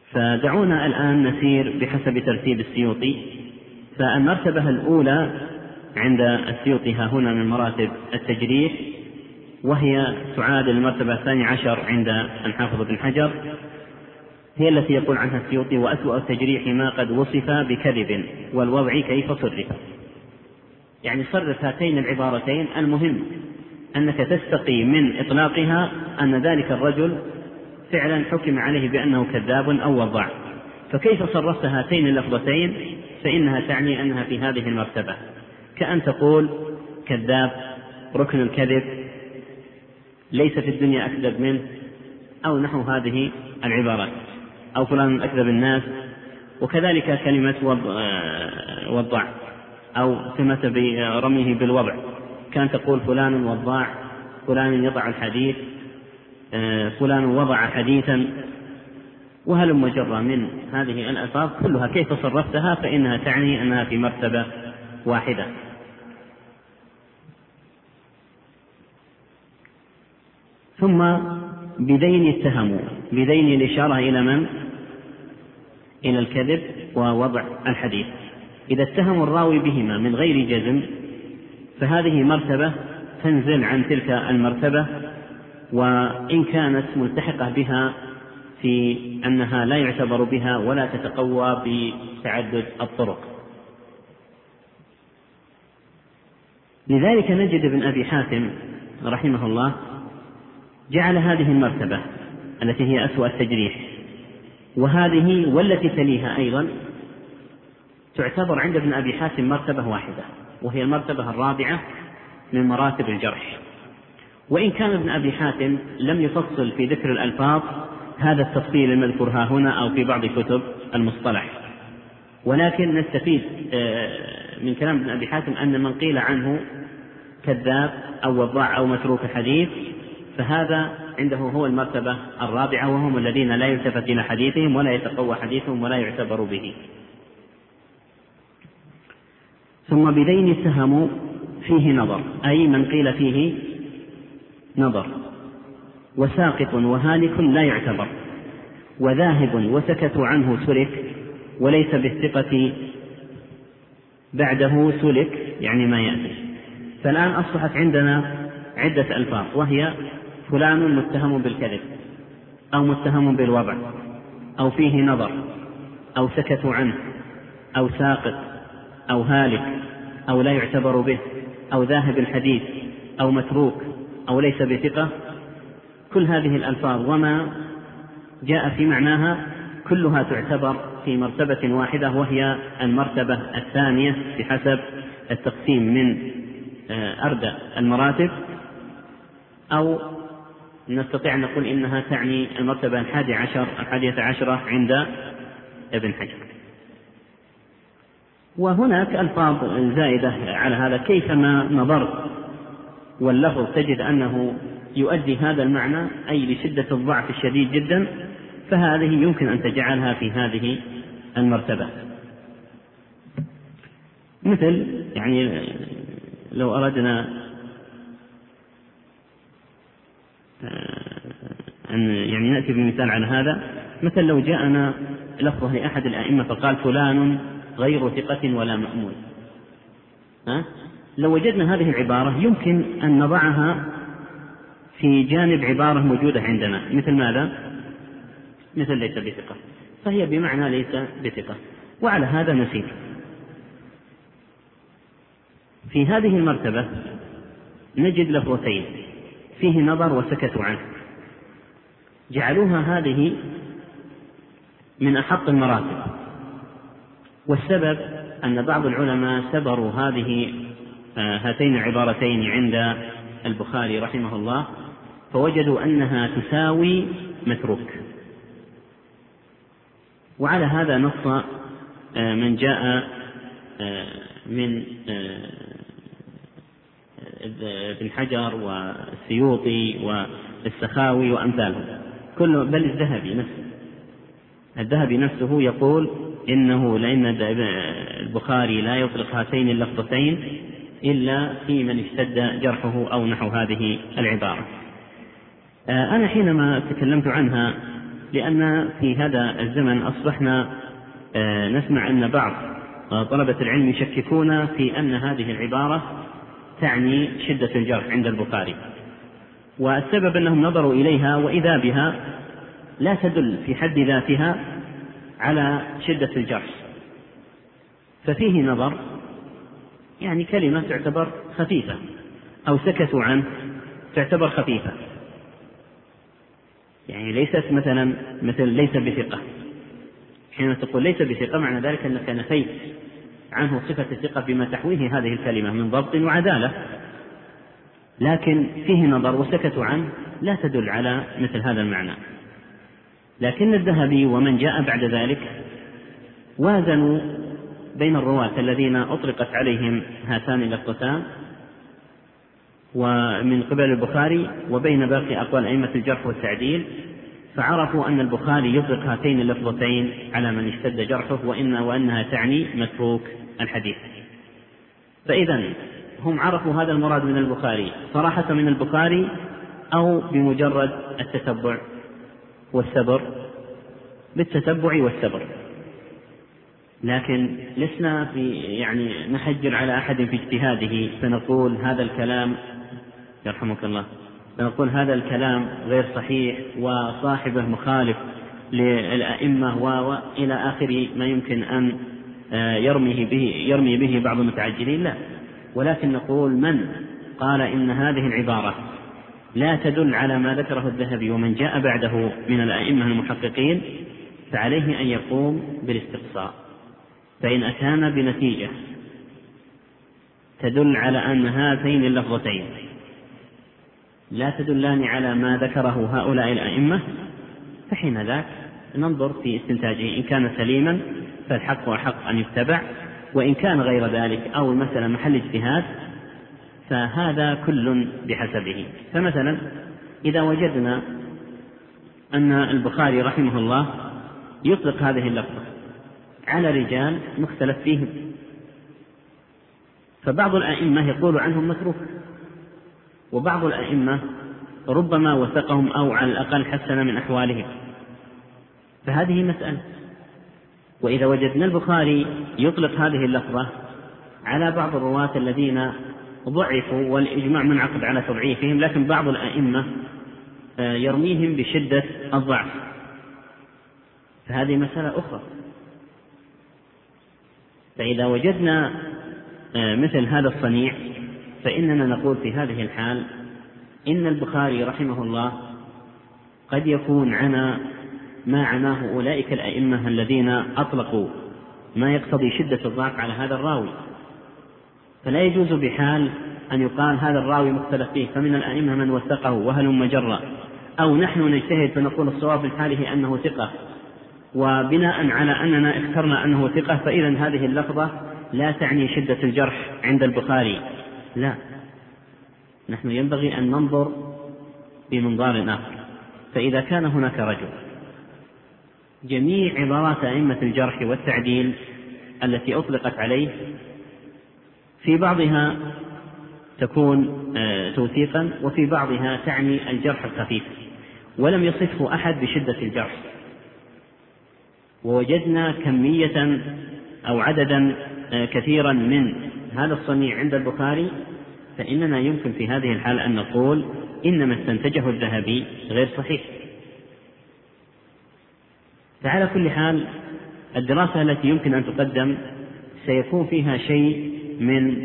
فدعونا الآن نسير بحسب ترتيب السيوطي. فالمرتبة الأولى عند السيوطي ها هنا من مراتب التجريح، وهي تعادل المرتبة 12 عند الحافظ بن حجر، هي التي يقول عنها السيوطي: وأسوأ التجريح ما قد وصف بكذب والوضع كيف صرف. يعني صرف هاتين العبارتين، المهم أنك تستقي من إطلاقها أن ذلك الرجل فعلا حكم عليه بأنه كذاب أو وضع. فكيف صرفت هاتين اللفظتين فإنها تعني أنها في هذه المرتبة، كأن تقول كذاب، ركن الكذب، ليس في الدنيا أكذب منه، أو نحو هذه العبارات، أو فلان أكذب الناس. وكذلك كلمة وضع، أو ثمة برميه بالوضع، كان تقول فلان وضاع، فلان يضع الحديث، فلان وضع حديثا، وهلم جرى من هذه الألفاظ كلها كيف صرفتها فإنها تعني أنها في مرتبة واحدة. ثم بذين اتهموا، بذين الإشارة إلى من؟ إلى الكذب ووضع الحديث. إذا اتهموا الراوي بهما من غير جزم فهذه مرتبة تنزل عن تلك المرتبة، وإن كانت ملتحقة بها في أنها لا يعتبر بها ولا تتقوى بتعدد الطرق. لذلك نجد ابن أبي حاتم رحمه الله جعل هذه المرتبة التي هي أسوأ التجريح، وهذه والتي تليها أيضا تعتبر عند ابن أبي حاتم مرتبة واحدة، وهي المرتبة الرابعة من مراتب الجرح. وإن كان ابن أبي حاتم لم يفصل في ذكر الألفاظ هذا التفصيل المذكور ها هنا أو في بعض كتب المصطلح، ولكن نستفيد من كلام ابن أبي حاتم أن من قيل عنه كذاب أو وضاع أو متروك حديث فهذا عنده هو المرتبة الرابعة، وهم الذين لا يلتفت إلى حديثهم ولا يتقوى حديثهم ولا يعتبر به. ثم بذين اتهموا فيه نظر، أي من قيل فيه نظر، وساقط وهالك لا يعتبر، وذاهب وسكتوا عنه سلك، وليس بالثقة بعده سلك، يعني ما يأتي. فالآن أصبحت عندنا عدة ألفاظ، وهي فلان متهم بالكذب، أو متهم بالوضع، أو فيه نظر، أو سكتوا عنه، أو ساقط، أو هالك، أو لا يعتبر به، أو ذاهب الحديث، أو متروك، أو ليس بثقة. كل هذه الألفاظ وما جاء في معناها كلها تعتبر في مرتبة واحدة، وهي المرتبة الثانية بحسب التقسيم من أردى المراتب، أو نستطيع أن نقول إنها تعني المرتبة 11 عند ابن حجر. وهناك ألفاظ زائدة على هذا، كيفما نظرت واللفظ تجد أنه يؤدي هذا المعنى، أي لشدة الضعف الشديد جدا، فهذه يمكن أن تجعلها في هذه المرتبة. مثل يعني لو أردنا أن يعني نأتي بمثال على هذا، مثل لو جاءنا لفظه لأحد الأئمة فقال فلان غير ثقة ولا مأمون، لو وجدنا هذه العبارة يمكن أن نضعها في جانب عبارة موجودة عندنا، مثل ماذا؟ مثل ليس بثقة، فهي بمعنى ليس بثقة، وعلى هذا نسير. في هذه المرتبة نجد لفظتين فيه نظر وسكتوا عنه، جعلوها هذه من أحط المراتب. والسبب أن بعض العلماء سبروا هاتين العبارتين عند البخاري رحمه الله، فوجدوا أنها تساوي متروك. وعلى هذا نص من جاء من ابن حجر والسيوطي والسخاوي وأمثالهم، بل الذهبي نفسه يقول إنه لأن البخاري لا يطلق هاتين اللفظتين إلا في من اشتد جرحه أو نحو هذه العبارة. أنا حينما تكلمت عنها لأن في هذا الزمن أصبحنا نسمع أن بعض طلبة العلم يشككون في أن هذه العبارة تعني شدة الجرح عند البخاري، والسبب أنهم نظروا إليها وإذا بها لا تدل في حد ذاتها على شدة الجرح، ففيه نظر، يعني كلمة تعتبر خفيفة أو سكتوا عنه تعتبر خفيفة، يعني ليست مثلا مثل ليس بثقة. حين تقول ليس بثقة معنى ذلك أنك نفيت عنه صفة الثقة بما تحويه هذه الكلمة من ضبط وعدالة، لكن فيه نظر وسكتوا عنه لا تدل على مثل هذا المعنى. لكن الذهبي ومن جاء بعد ذلك وازنوا بين الرواة الذين أطلقت عليهم هاتان اللفظتان ومن قبل البخاري وبين باقي أقوال أئمة الجرح والتعديل، فعرفوا أن البخاري يطلق هاتين اللفظتين على من اشتد جرحه وأنها تعني متروك الحديث. فإذا هم عرفوا هذا المراد من البخاري صراحة من البخاري أو بمجرد التتبع والسبر، بالتتبع والسبر. لكن لسنا يعني نحجر على أحد في اجتهاده فنقول هذا الكلام يرحمك الله فنقول هذا الكلام غير صحيح وصاحبه مخالف للأئمة وإلى آخر ما يمكن أن يرمي به بعض المتعجلين، لا، ولكن نقول من قال إن هذه العبارة لا تدل على ما ذكره الذهبي ومن جاء بعده من الأئمة المحققين فعليه أن يقوم بالاستقصاء، فإن أتانا بنتيجة تدل على أن هاتين اللفظتين لا تدلان على ما ذكره هؤلاء الأئمة فحين ذاك ننظر في استنتاجه، إن كان سليما فالحق أحق أن يتبع، وإن كان غير ذلك أو المسألة محل اجتهاد فهذا كل بحسبه. فمثلا إذا وجدنا أن البخاري رحمه الله يطلق هذه اللفظة على رجال مختلف فيهم، فبعض الأئمة يقول عنهم متروك، وبعض الأئمة ربما وثقهم أو على الأقل حسن من أحوالهم، فهذه مسألة. وإذا وجدنا البخاري يطلق هذه اللفظة على بعض الرواة الذين ضعفوا والإجماع منعقد على تضعيفهم، لكن بعض الأئمة يرميهم بشدة الضعف، فهذه مسألة أخرى. فإذا وجدنا مثل هذا الصنيع فإننا نقول في هذه الحال إن البخاري رحمه الله قد يكون عنا ما عناه أولئك الأئمة الذين أطلقوا ما يقتضي شدة الضعف على هذا الراوي، فلا يجوز بحال أن يقال هذا الراوي مختلف فيه فمن الأئمة من وثقه وهلم جرا، أو نحن نجتهد فنقول الصواب الحاله أنه ثقة، وبناء على أننا اخترنا أنه ثقة فإذا هذه اللفظة لا تعني شدة الجرح عند البخاري، لا، نحن ينبغي أن ننظر بمنظار آخر. فإذا كان هناك رجل جميع عبارات أئمة الجرح والتعديل التي أطلقت عليه في بعضها تكون توثيقا وفي بعضها تعني الجرح الخفيف ولم يصفه أحد بشدة الجرح، ووجدنا كمية أو عددا كثيرا من هذا الصنيع عند البخاري، فإننا يمكن في هذه الحالة أن نقول إنما استنتجه الذهبي غير صحيح. فعلى كل حال الدراسة التي يمكن أن تقدم سيكون فيها شيء من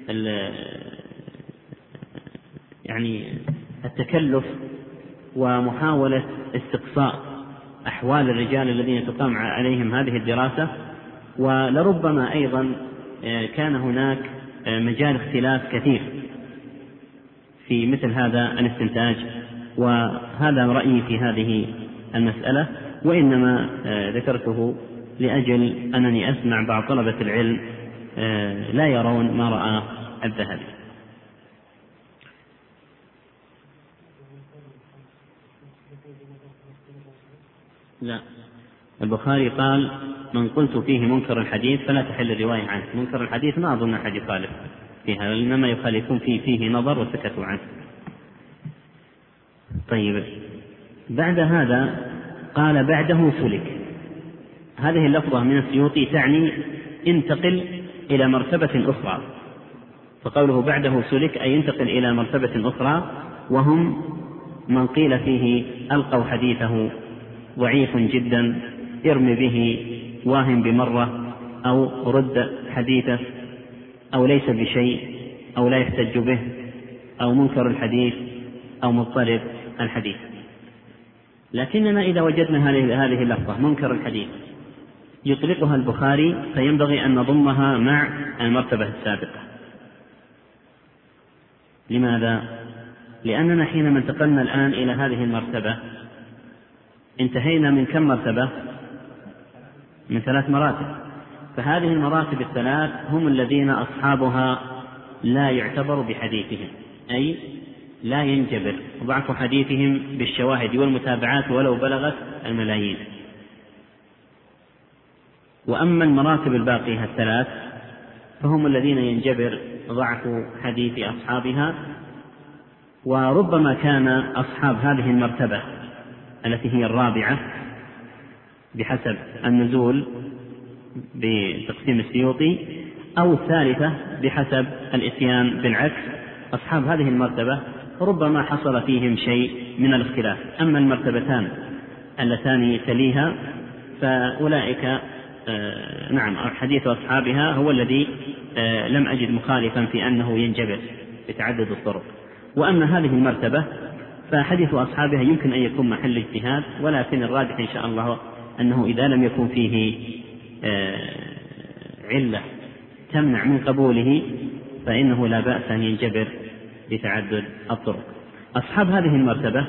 يعني التكلف ومحاولة استقصاء أحوال الرجال الذين تقام عليهم هذه الدراسة، ولربما أيضا كان هناك مجال اختلاف كثير في مثل هذا الاستنتاج، وهذا رأيي في هذه المسألة، وإنما ذكرته لأجل أنني أسمع بعض طلبة العلم لا يرون ما رأى الذهبي. لا، البخاري قال من قلت فيه منكر الحديث فلا تحل الرواية عنه. منكر الحديث ما أظن أحد يخالف فيها، إنما يخالفون فيه نظر وسكتوا عنه. طيب، بعد هذا قال بعده سلك. هذه اللفظة من السيوطي تعني انتقل إلى مرتبة أخرى، فقوله بعده سلك أي ينتقل إلى مرتبة أخرى، وهم من قيل فيه ألقوا حديثه ضعيف جدا ارم به واهم بمرة، أو رد حديثه، أو ليس بشيء، أو لا يحتج به، أو منكر الحديث، أو مضطرب الحديث. لكننا إذا وجدنا هذه اللفظة منكر الحديث يطلقها البخاري فينبغي أن نضمها مع المرتبة السابقة. لماذا؟ لأننا حينما انتقلنا الآن إلى هذه المرتبة انتهينا من كم مرتبة؟ من 3 مراتب. فهذه المراتب الثلاث هم الذين أصحابها لا يعتبر بحديثهم، أي لا ينجبر ضعف حديثهم بالشواهد والمتابعات ولو بلغت الملايين. وأما المراتب الباقية الثلاث فهم الذين ينجبر ضعف حديث أصحابها، وربما كان أصحاب هذه المرتبة التي هي الرابعة بحسب النزول بتقسيم السيوطي، أو الثالثة بحسب الإتيان بالعكس، أصحاب هذه المرتبة ربما حصل فيهم شيء من الاختلاف. أما المرتبتان اللتان تليها فأولئك نعم حديث أصحابها هو الذي لم أجد مخالفا في أنه ينجبر بتعدد الطرق. وأما هذه المرتبة فحديث أصحابها يمكن أن يكون محل اجتهاد، ولكن الراجح إن شاء الله أنه إذا لم يكن فيه علة تمنع من قبوله فإنه لا بأس أن ينجبر بتعدد الطرق. أصحاب هذه المرتبة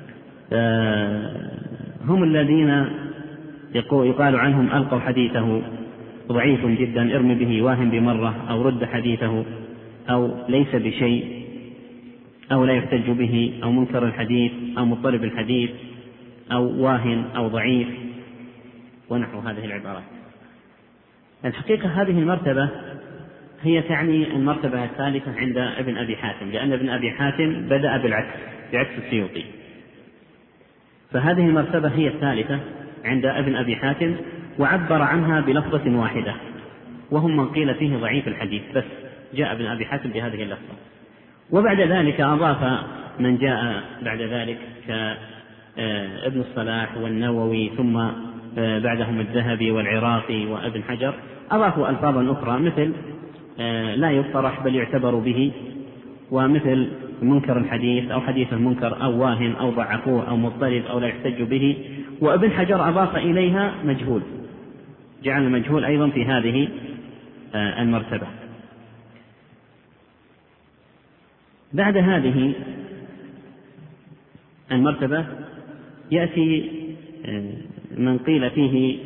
هم الذين يقال عنهم ألقوا حديثه ضعيف جدا ارم به واهم بمرة، أو رد حديثه، أو ليس بشيء، أو لا يحتج به، أو منكر الحديث، أو مضطرب الحديث، أو واهن، أو ضعيف، ونحو هذه العبارات. الحقيقة هذه المرتبة هي تعني المرتبة الثالثة عند ابن أبي حاتم، لأن ابن أبي حاتم بدأ بعكس السيوطي، فهذه المرتبة هي الثالثة عند ابن أبي حاتم، وعبر عنها بلفظة واحدة، وهم من قيل فيه ضعيف الحديث، بس جاء ابن أبي حاتم بهذه اللفظة. وبعد ذلك أضاف من جاء بعد ذلك كابن الصلاح والنووي، ثم بعدهم الذهبي والعراقي وابن حجر، أضافوا ألفاظا أخرى مثل لا يطرح بل يعتبر به، ومثل منكر الحديث أو حديث المنكر، أو واهن، أو ضعفوه، أو مضطرب، أو لا يحتج به. وابن حجر أضاف إليها مجهول، جعل المجهول أيضا في هذه المرتبة. بعد هذه المرتبة يأتي من قيل فيه،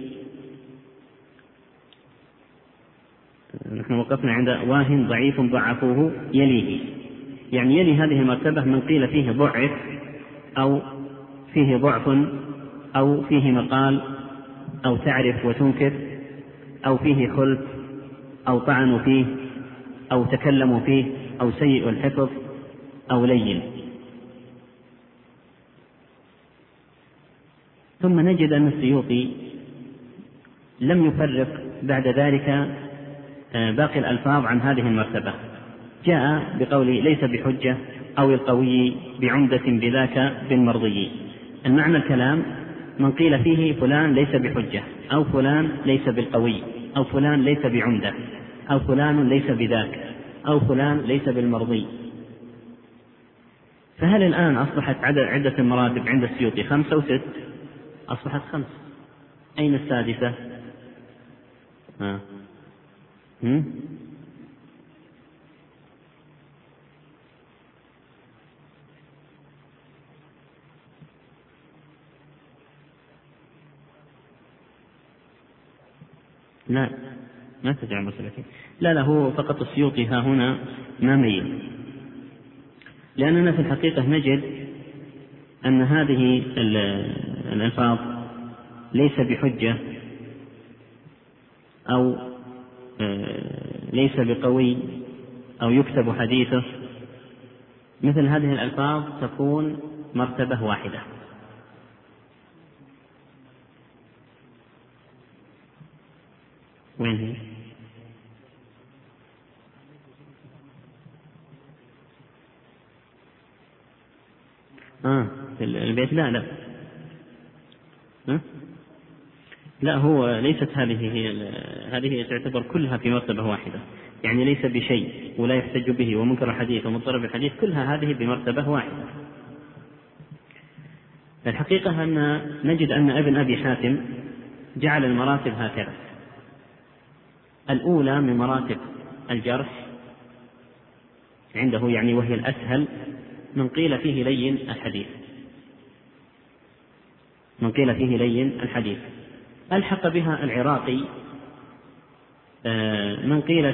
نحن وقفنا عند واهن ضعيف ضعفوه يليه، يعني يلي هذه المرتبة من قيل فيه ضعف، أو فيه ضعف، أو فيه مقال، أو تعرف وتنكر، أو فيه خلف، أو طعنوا فيه، أو تكلموا فيه، أو سيء الحفظ، أو لين. ثم نجد أن السيوطي لم يفرق بعد ذلك باقي الألفاظ عن هذه المرتبة، جاء بقول ليس بحجة، أو القوي بعمدة بذاك بالمرضي. المعنى الكلام من قيل فيه فلان ليس بحجة، أو فلان ليس بالقوي، أو فلان ليس بعمدة، أو فلان ليس بذاك، أو فلان ليس بالمرضي. فهل الآن أصبحت عدة المراتب عند السيوطي 5 أو 6؟ أصبحت 5. أين السادسة؟ لا، ما تجعل مسألتي. لا، هو فقط السيوطي ها هنا ما ميل، لأننا في الحقيقة نجد أن هذه الألفاظ ليس بحجة، أو ليس بقوي، أو يكتب حديثه، مثل هذه الألفاظ تكون مرتبة واحدة. وين هي؟ في البيت. لا لا، هو ليست هذه تعتبر كلها في مرتبة واحدة، يعني ليس بشيء ولا يحتج به ومنكر الحديث ومضطرب الحديث، كلها هذه بمرتبة واحدة. الحقيقة أن نجد أن ابن أبي حاتم جعل المراتب هكذا: الأولى من مراتب الجرح عنده، يعني وهي الأسهل، من قيل فيه لين الحديث، ألحق بها العراقي من قيل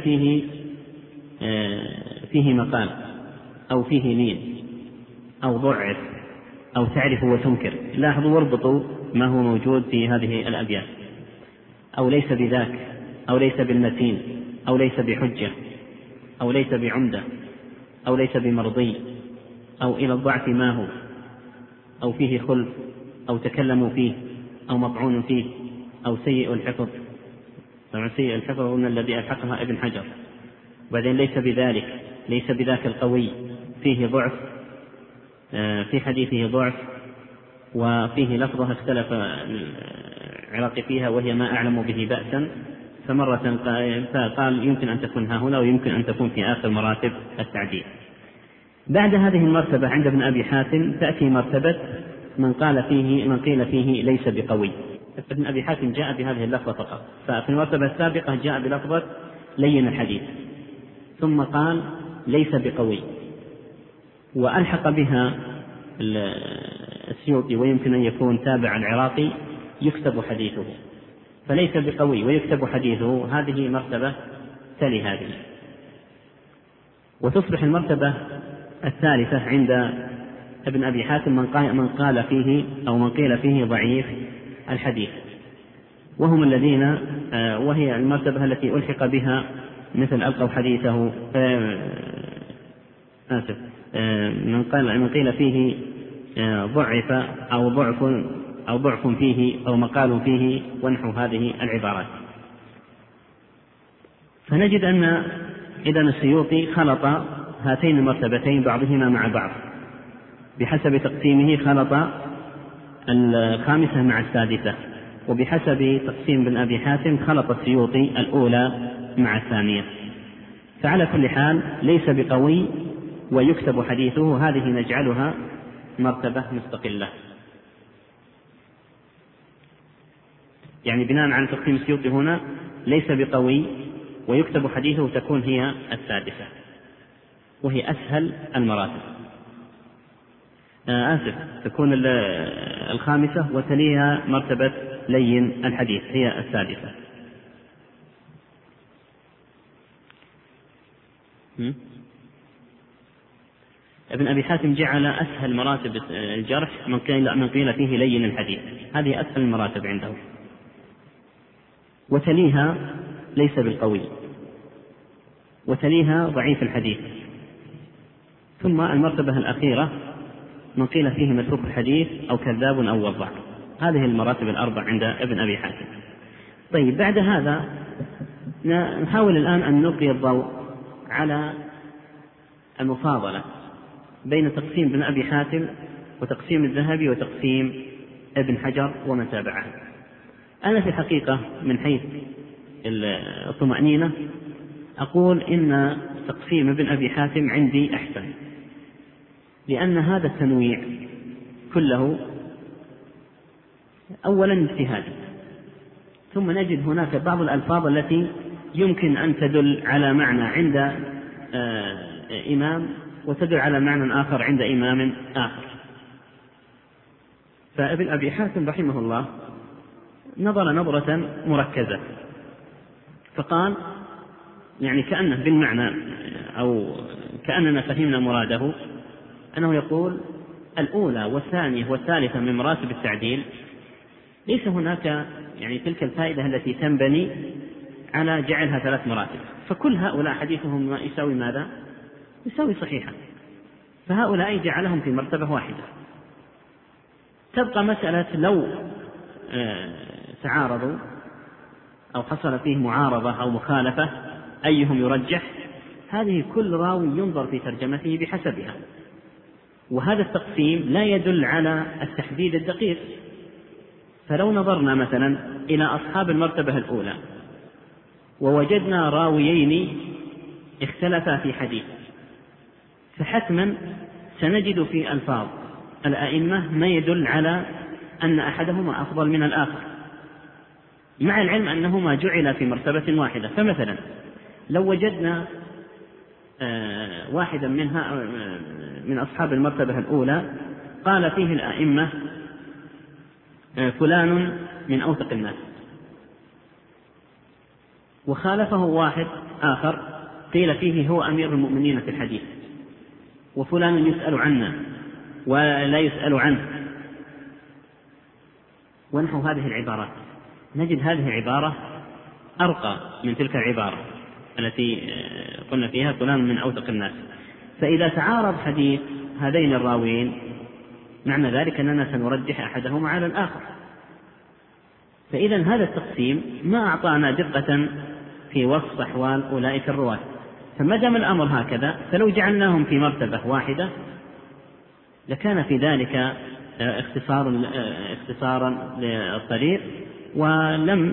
فيه مقال أو فيه لين أو ضعف أو تعرف وتنكر. لاحظوا واربطوا ما هو موجود في هذه الأبيات: أو ليس بذاك، أو ليس بالمتين، أو ليس بحجة، أو ليس بعمدة، أو ليس بمرضي، أو إلى الضعف ما هو، أو فيه خلف، أو تكلموا فيه، أو مطعون فيه، أو سيء الحفظ. طبعا سيء الحفظ هو الذي ألحقها ابن حجر. وبعدين ليس بذاك القوي، فيه ضعف، في حديثه ضعف، وفيه لفظة اختلف العراقي فيها وهي ما أعلم به بأسا، فمرة قال يمكن أن تكون ها هنا ويمكن أن تكون في آخر مراتب التعديل. بعد هذه المرتبة عند ابن أبي حاتم تأتي مرتبة من قيل فيه ليس بقوي. ابن أبي حاتم جاء بهذه اللفظة فقط، ففي المرتبة السابقة جاء بلفظة لين الحديث، ثم قال ليس بقوي، وألحق بها السيوطي ويمكن أن يكون تابع العراقي يكتب حديثه، فليس بقوي ويكتب حديثه، هذه مرتبة تلي هذه. وتصبح المرتبة الثالثة عند ابن أبي حاتم من قال فيه أو من قيل فيه ضعيف الحديث، وهم الذين وهي المرتبة التي ألحق بها مثل ألقوا حديثه من قيل فيه ضعف أو ضعف فيه أو مقال فيه ونحو هذه العبارات. فنجد أن إذن السيوطي خلط هاتين المرتبتين بعضهما مع بعض بحسب تقسيمه، خلط الخامسة مع السادسة، وبحسب تقسيم ابن أبي حاتم خلط السيوطي الأولى مع الثانية. فعلى كل حال ليس بقوي ويكتب حديثه، هذه نجعلها مرتبة مستقلة، يعني بناء على تقسيم السيوطي هنا ليس بقوي ويكتب حديثه تكون هي السادسة وهي أسهل المراتب. تكون الخامسة وتليها مرتبة لين الحديث هي السادسة. ابن أبي حاتم جعل أسهل مراتب الجرح من قيل فيه لين الحديث، هذه أسهل المراتب عنده، وتليها ليس بالقوي، وتليها ضعيف الحديث، ثم المرتبة الأخيرة من قيل فيه متروك الحديث أو كذاب أو وضع. هذه المراتب الأربع عند ابن أبي حاتم. طيب، بعد هذا نحاول الآن أن نلقي الضوء على المفاضلة بين تقسيم ابن أبي حاتم وتقسيم الذهبي وتقسيم ابن حجر ومن تابعه. أنا في الحقيقة من حيث الطمأنينة أقول إن تقسيم ابن أبي حاتم عندي أحسن، لأن هذا التنويع كله أولا اجتهادي، ثم نجد هناك بعض الألفاظ التي يمكن أن تدل على معنى عند إمام وتدل على معنى آخر عند إمام آخر. فابن أبي حاتم رحمه الله نظر نظرة مركزة، فقال يعني كأنه بالمعنى أو كأننا فهمنا مراده، أنه يقول الأولى والثانية والثالثة من مراتب التعديل ليس هناك يعني تلك الفائدة التي تنبني على جعلها 3 مراتب، فكل هؤلاء حديثهم يساوي ماذا؟ يساوي صحيحا، فهؤلاء جعلهم في مرتبة واحدة. تبقى مسألة لو تعارضوا أو حصل فيه معارضة أو مخالفة أيهم يرجح، هذه كل راوي ينظر في ترجمته بحسبها. وهذا التقسيم لا يدل على التحديد الدقيق. فلو نظرنا مثلا إلى أصحاب المرتبة الأولى ووجدنا راويين اختلفا في حديث، فحتما سنجد في ألفاظ الأئمة ما يدل على أن أحدهما أفضل من الآخر، مع العلم أنهما جعل في مرتبة واحدة. فمثلا لو وجدنا واحدا منها من أصحاب المرتبة الأولى قال فيه الأئمة فلان من أوثق الناس، وخالفه واحد آخر قيل فيه هو أمير المؤمنين في الحديث، وفلان يسأل عنا ولا يسأل عنه، ونحو هذه العبارات، نجد هذه العبارة أرقى من تلك العبارة التي قلنا فيها فلان من أوثق الناس. فإذا تعارض حديث هذين الراويين معنى ذلك أننا سنرجح أحدهما على الآخر. فإذا هذا التقسيم ما أعطانا دقة في وصف أحوال أولئك الرواة. فما دام الأمر هكذا فلو جعلناهم في مرتبة واحدة لكان في ذلك اختصارا للطريق، ولم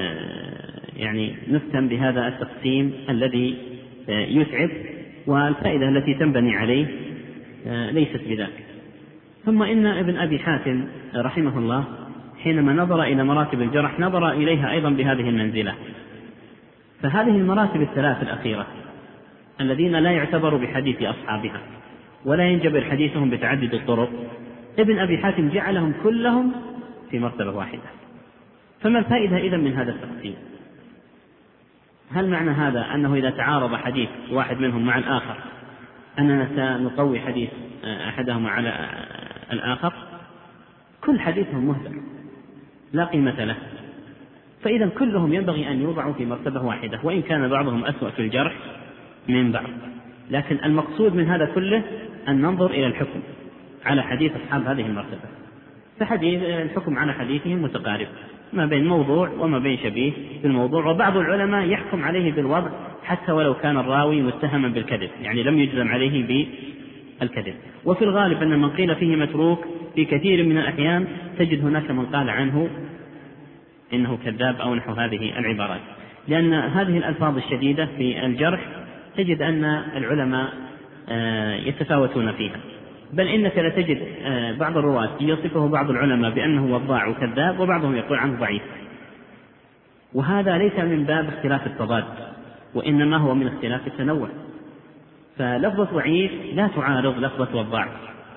نفتن بهذا التقسيم الذي يتعب، والفائدة التي تنبني عليه ليست بذلك. ثم إن ابن أبي حاتم رحمه الله حينما نظر إلى مراتب الجرح نظر إليها أيضا بهذه المنزلة. فهذه المراتب الثلاث الأخيرة الذين لا يعتبر بحديث أصحابها ولا ينجبر حديثهم بتعدد الطرق، ابن أبي حاتم جعلهم كلهم في مرتبة واحدة. فما الفائدة إذن من هذا التقسيم؟ هل معنى هذا أنه إذا تعارض حديث واحد منهم مع الآخر أننا سنقوي حديث أحدهما على الآخر؟ كل حديثهم مهدر لا قيمة له. فإذا كلهم ينبغي أن يوضعوا في مرتبة واحدة، وإن كان بعضهم أسوأ في الجرح من بعض. لكن المقصود من هذا كله أن ننظر إلى الحكم على حديث أصحاب هذه المرتبة. فحديث الحكم على حديثهم متقارب ما بين موضوع وما بين شبيه بالموضوع، وبعض العلماء يحكم عليه بالوضع حتى ولو كان الراوي متهما بالكذب، يعني لم يجزم عليه بالكذب. وفي الغالب أن من قيل فيه متروك في كثير من الأحيان تجد هناك من قال عنه إنه كذاب أو نحو هذه العبارات، لأن هذه الألفاظ الشديدة في الجرح تجد أن العلماء يتفاوتون فيها. بل إنك لتجد بعض الرواة يصفه بعض العلماء بأنه وضاع وكذاب، وبعضهم يقول عنه ضعيف. وهذا ليس من باب اختلاف التضاد، وإنما هو من اختلاف التنوع. فلفظة ضعيف لا تعارض لفظة وضاع،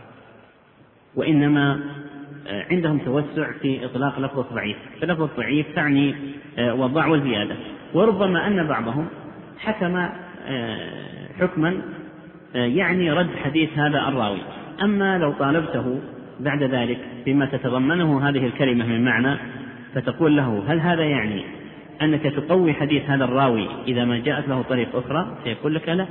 وإنما عندهم توسع في إطلاق لفظة ضعيف. فلفظة ضعيف تعني وضاع والزيادة. وربما أن بعضهم حكم حكما يعني رد حديث هذا الراوي. أما لو طالبته بعد ذلك بما تتضمنه هذه الكلمة من معنى فتقول له هل هذا يعني أنك تقوي حديث هذا الراوي إذا ما جاءت له طريق أخرى، سيقول لك لا.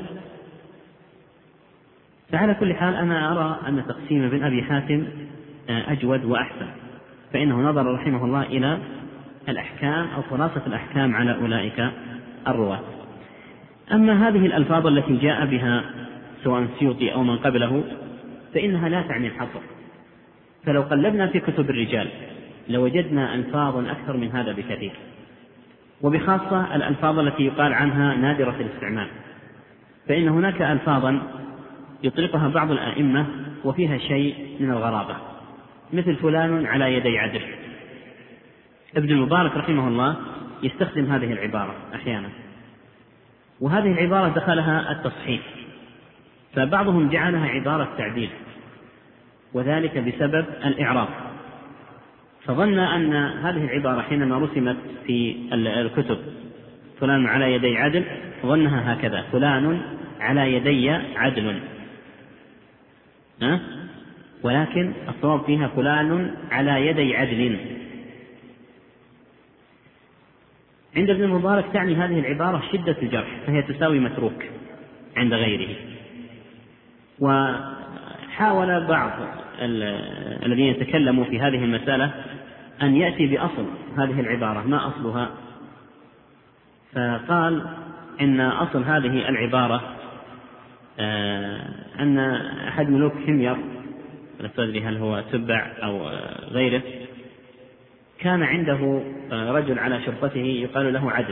فعلى كل حال أنا أرى أن تقسيم ابن أبي حاتم أجود وأحسن، فإنه نظر رحمه الله إلى الأحكام أو خلاصة الأحكام على أولئك الرواة. أما هذه الألفاظ التي جاء بها سواء السيوطي أو من قبله فإنها لا تعني الحصر. فلو قلبنا في كتب الرجال لوجدنا ألفاظ أكثر من هذا بكثير، وبخاصة الألفاظ التي يقال عنها نادرة الاستعمال. فإن هناك ألفاظا يطلقها بعض الأئمة وفيها شيء من الغرابة، مثل فلان على يدي عدل. ابن المبارك رحمه الله يستخدم هذه العبارة أحيانا، وهذه العبارة دخلها التصحيح، فبعضهم جعلها عبارة تعديل، وذلك بسبب الإعراب. فظن أن هذه العبارة حينما رسمت في الكتب فلان على يدي عدل ظنها هكذا، فلان على يدي عدل، ولكن الصواب فيها فلان على يدي عدل. عند ابن المبارك تعني هذه العبارة شدة الجرح، فهي تساوي متروك عند غيره. وحاول بعض الذين يتكلموا في هذه المسألة أن يأتي بأصل هذه العبارة، ما أصلها؟ فقال إن أصل هذه العبارة أن أحد ملوك حمير، لا أدري هل هو تبع أو غيره، كان عنده رجل على شرطته يقال له عدل،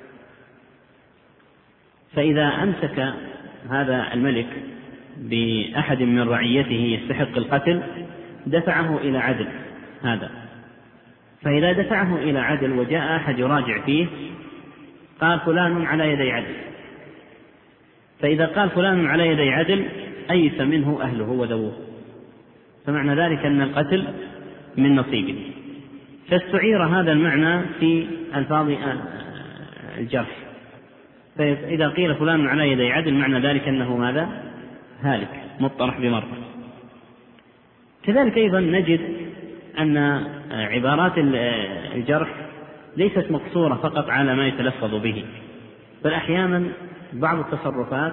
فإذا أمسك هذا الملك بأحد من رعيته يستحق القتل دفعه إلى عدل هذا، فإذا دفعه إلى عدل وجاء أحد يراجع فيه قال فلان على يدي عدل، فإذا قال فلان على يدي عدل أيس منه أهله وذووه، فمعنى ذلك أن القتل من نصيبه، فاستعير هذا المعنى في ألفاظ الجرح، فإذا قيل فلان على يدي عدل معنى ذلك أنه ماذا؟ هالك مطرح بمرة. كذلك أيضا نجد أن عبارات الجرح ليست مقصورة فقط على ما يتلفظ به، بل أحيانا بعض التصرفات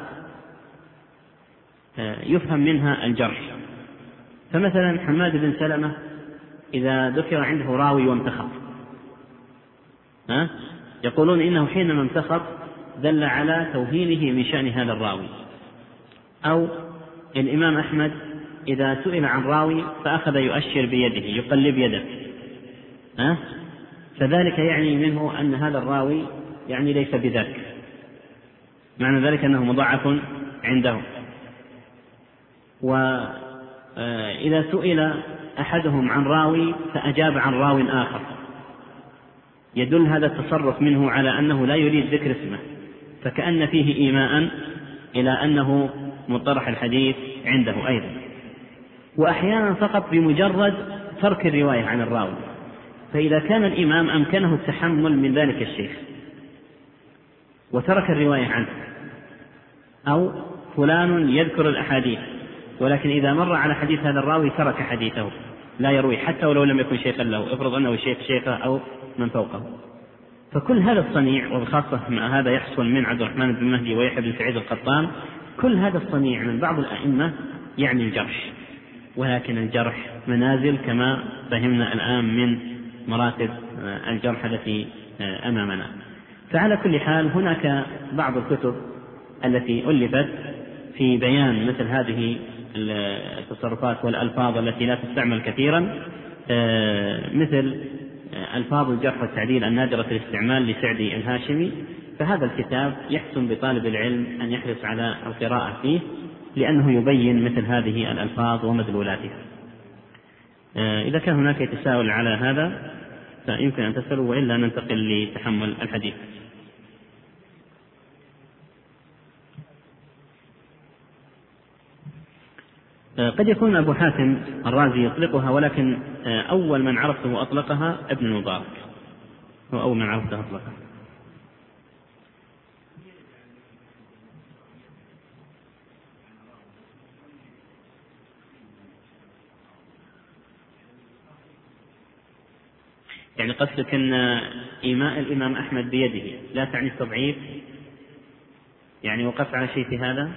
يفهم منها الجرح. فمثلا حماد بن سلمة إذا ذكر عنده راوي وامتخط، يقولون إنه حينما امتخط دل على توهينه من شأن هذا الراوي. أو الإمام أحمد إذا سئل عن راوي فأخذ يؤشر بيده يقلب يده، فذلك يعني منه أن هذا الراوي يعني ليس بذاك، معنى ذلك أنه مضاعف عنده. وإذا سئل أحدهم عن راوي فأجاب عن راو آخر يدل هذا التصرف منه على أنه لا يريد ذكر اسمه، فكأن فيه إيماء إلى أنه مطرح الحديث عنده أيضا. وأحيانا فقط بمجرد ترك الرواية عن الراوي، فإذا كان الإمام أمكنه التحمل من ذلك الشيخ وترك الرواية عنه، أو فلان يذكر الأحاديث ولكن إذا مر على حديث هذا الراوي ترك حديثه لا يروي حتى ولو لم يكن شيخا له، افرض أنه شيخه أو من فوقه. فكل هذا الصنيع، وبخاصة مع هذا يحصل من عبد الرحمن بن مهدي ويحيى بن سعيد القطان، كل هذا الصنيع من بعض الأئمة يعني الجرح، ولكن الجرح منازل كما فهمنا الآن من مراتب الجرح التي أمامنا. فعلى كل حال هناك بعض الكتب التي ألفت في بيان مثل هذه التصرفات والألفاظ التي لا تستعمل كثيرا، مثل ألفاظ الجرح والتعديل النادرة الاستعمال لسعدي الهاشمي، فهذا الكتاب يحسن بطالب العلم أن يحرص على القراءة فيه لأنه يبين مثل هذه الألفاظ ومدلولاتها. إذا كان هناك يتساؤل على هذا فيمكن أن تسألوا، وإلا ننتقل لتحمل الحديث. قد يكون أبو حاتم الرازي يطلقها، ولكن أول من عرفته أطلقها ابن المبارك، هو أول من عرفته أطلقها. يعني قصدك أن إيماء الإمام أحمد بيده لا تعني التضعيف؟ يعني وقفت على شيء في هذا؟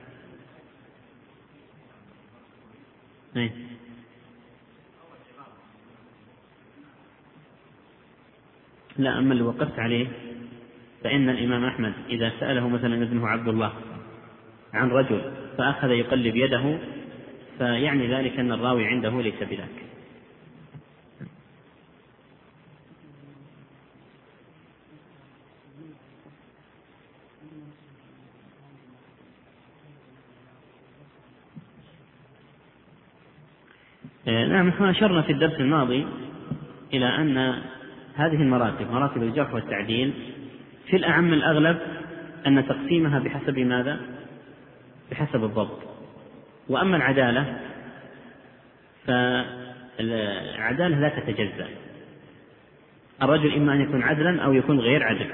لا، أما اللي وقفت عليه فإن الإمام أحمد إذا سأله مثلا ابنه عبد الله عن رجل فأخذ يقلب يده فيعني ذلك أن الراوي عنده ليس بذاك. نعم، نحن أشرنا في الدرس الماضي إلى أن هذه المراتب، مراتب الجرح والتعديل، في الأعم الأغلب أن تقسيمها بحسب ماذا؟ بحسب الضبط. وأما العدالة فالعدالة لا تتجزأ، الرجل إما أن يكون عدلا أو يكون غير عدل،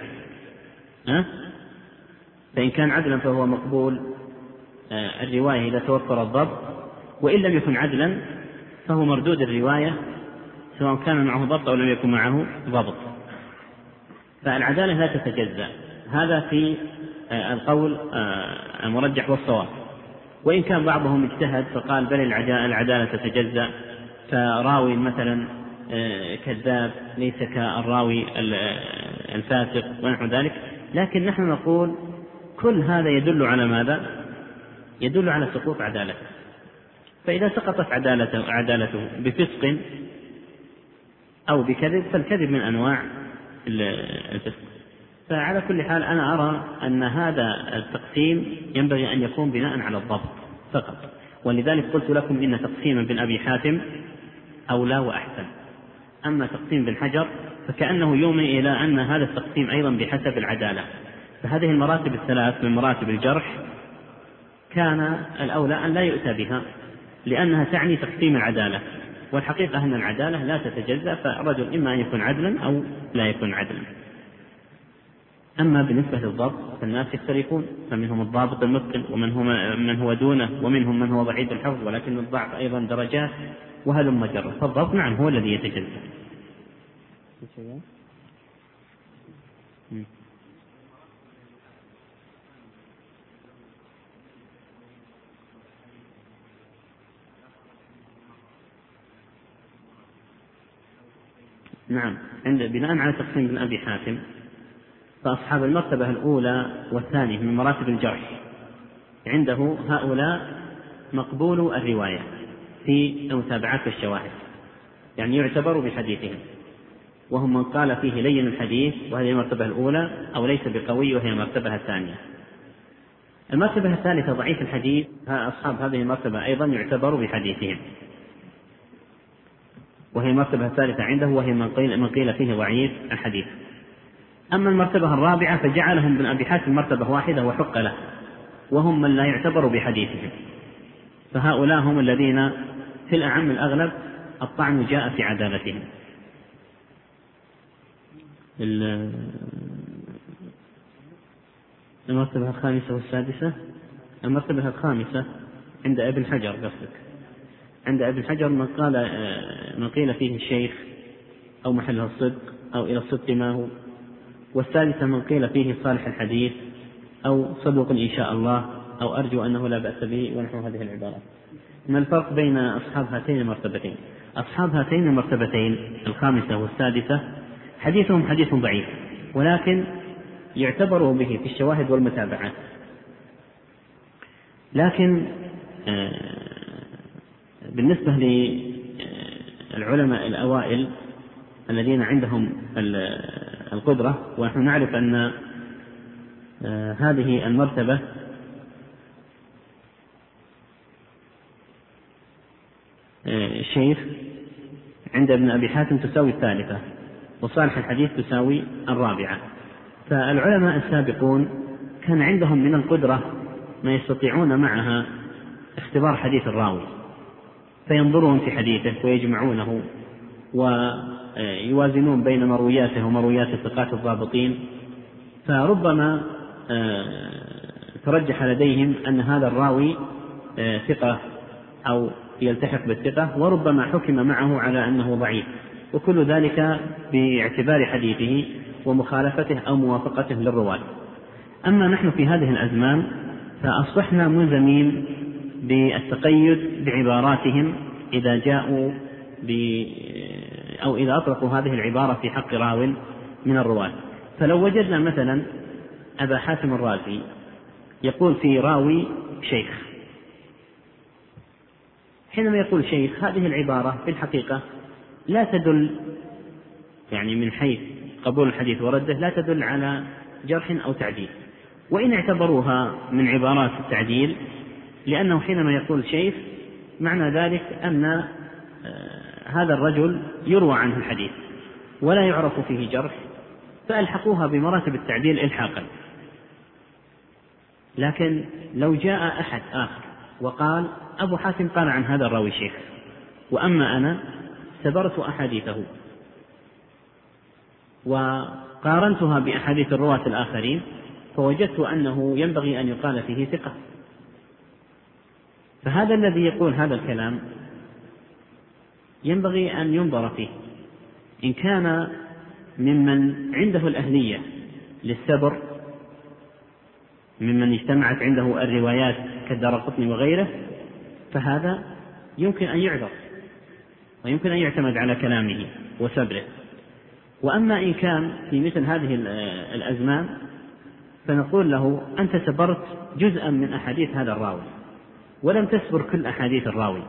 فإن كان عدلا فهو مقبول الرواية إذا توفر الضبط، وإن لم يكن عدلا فهو مردود الرواية سواء كان معه ضبط أو لم يكن معه ضبط. فالعدالة لا تتجزأ، هذا في القول المرجح والصواب. وإن كان بعضهم اجتهد فقال بل العدالة تتجزأ، فراوي مثلا كذاب ليس كالراوي الفاسق ونحو ذلك، لكن نحن نقول كل هذا يدل على ماذا؟ يدل على سقوط عدالته. فإذا سقطت عدالته بفسق أو بكذب فالكذب من أنواع الفسق. فعلى كل حال أنا أرى أن هذا التقسيم ينبغي أن يكون بناء على الضبط فقط، ولذلك قلت لكم إن تقسيم ابن أبي حاتم أولى وأحسن. أما تقسيم بن حجر فكأنه يومي إلى أن هذا التقسيم أيضا بحسب العدالة. فهذه المراتب الثلاث من مراتب الجرح كان الأولى أن لا يؤتى بها لأنها تعني تقسيم العدالة، والحقيقة أن العدالة لا تتجزأ، فالرجل إما أن يكون عدلا أو لا يكون عدلا. أما بالنسبة للضبط فالناس يختلفون، فمنهم الضابط المتقن ومن هو دونه، ومنهم من هو ضعيف الحفظ ولكن الضعف أيضا درجات وهلم جرا. فالضبط نعم هو الذي يتجزأ. نعم، بناء على تقسيم ابن أبي حاتم فأصحاب المرتبة الأولى والثانية من مراتب الجرح عنده هؤلاء مقبول الرواية في المتابعات والشواهد، يعني يعتبر بحديثهم، وهم من قال فيه لين الحديث وهذه المرتبة الأولى، أو ليس بقوي وهي المرتبة الثانية. المرتبة الثالثة ضعيف الحديث، أصحاب هذه المرتبة أيضا يعتبر بحديثهم، وهي المرتبة الثالثة عنده، وهي من قيل فيه ضعيف الحديث. أما المرتبة الرابعة فجعلهم ابن أبي حاتم مرتبة واحدة وحق له، وهم من لا يعتبر بحديثهم، فهؤلاء هم الذين في الأعم الأغلب الطعن جاء في عدالتهم. المرتبة الخامسة والسادسة. المرتبة الخامسة عند ابن حجر قصدك، عند ابن حجر من قيل فيه الشيخ أو محله الصدق أو إلى الصدق ما هو، والثالثة من قيل فيه صالح الحديث أو صدوق إن شاء الله أو أرجو أنه لا بأس به ونحو هذه العبارات. ما الفرق بين أصحاب هاتين المرتبتين؟ أصحاب هاتين المرتبتين الخامسة والسادسة حديثهم حديث ضعيف، ولكن يعتبر به في الشواهد والمتابعات. لكن بالنسبة للعلماء الأوائل الذين عندهم القدرة، ونحن نعرف أن هذه المرتبة الشيخ عند ابن أبي حاتم تساوي الثالثة، وصالح الحديث تساوي الرابعة. فالعلماء السابقون كان عندهم من القدرة ما يستطيعون معها اختبار حديث الراوي، فينظرون في حديثه ويجمعونه ويوازنون بين مروياته ومرويات الثقات الضابطين، فربما ترجح لديهم أن هذا الراوي ثقة أو يلتحق بالثقة، وربما حكم معه على أنه ضعيف، وكل ذلك باعتبار حديثه ومخالفته أو موافقته للرواة. أما نحن في هذه الأزمان فأصبحنا ملزمين بالتقيد بعباراتهم إذا جاءوا أو إذا أطلقوا هذه العبارة في حق راو من الرواة. فلو وجدنا مثلا أبا حاتم الرازي يقول في راوي شيخ، حينما يقول شيخ هذه العبارة في الحقيقة لا تدل، يعني من حيث قبول الحديث ورده لا تدل على جرح أو تعديل، وإن اعتبروها من عبارات التعديل، لأنه حينما يقول شيخ معنى ذلك أن هذا الرجل يروى عنه الحديث ولا يعرف فيه جرح، فألحقوها بمراتب التعديل إلحاقا. لكن لو جاء أحد آخر وقال أبو حاتم قال عن هذا الراوي شيخ، وأما أنا سبرت أحاديثه وقارنتها بأحاديث الرواة الآخرين فوجدت أنه ينبغي أن يقال فيه ثقة، فهذا الذي يقول هذا الكلام ينبغي أن ينظر فيه، إن كان ممن عنده الأهلية للسبر، ممن اجتمعت عنده الروايات كالدارقطني وغيره، فهذا يمكن أن يعذر ويمكن أن يعتمد على كلامه وسبره. وأما إن كان في مثل هذه الأزمان فنقول له أنت سبرت جزءا من أحاديث هذا الراوي ولم تسبر كل أحاديث الراوي،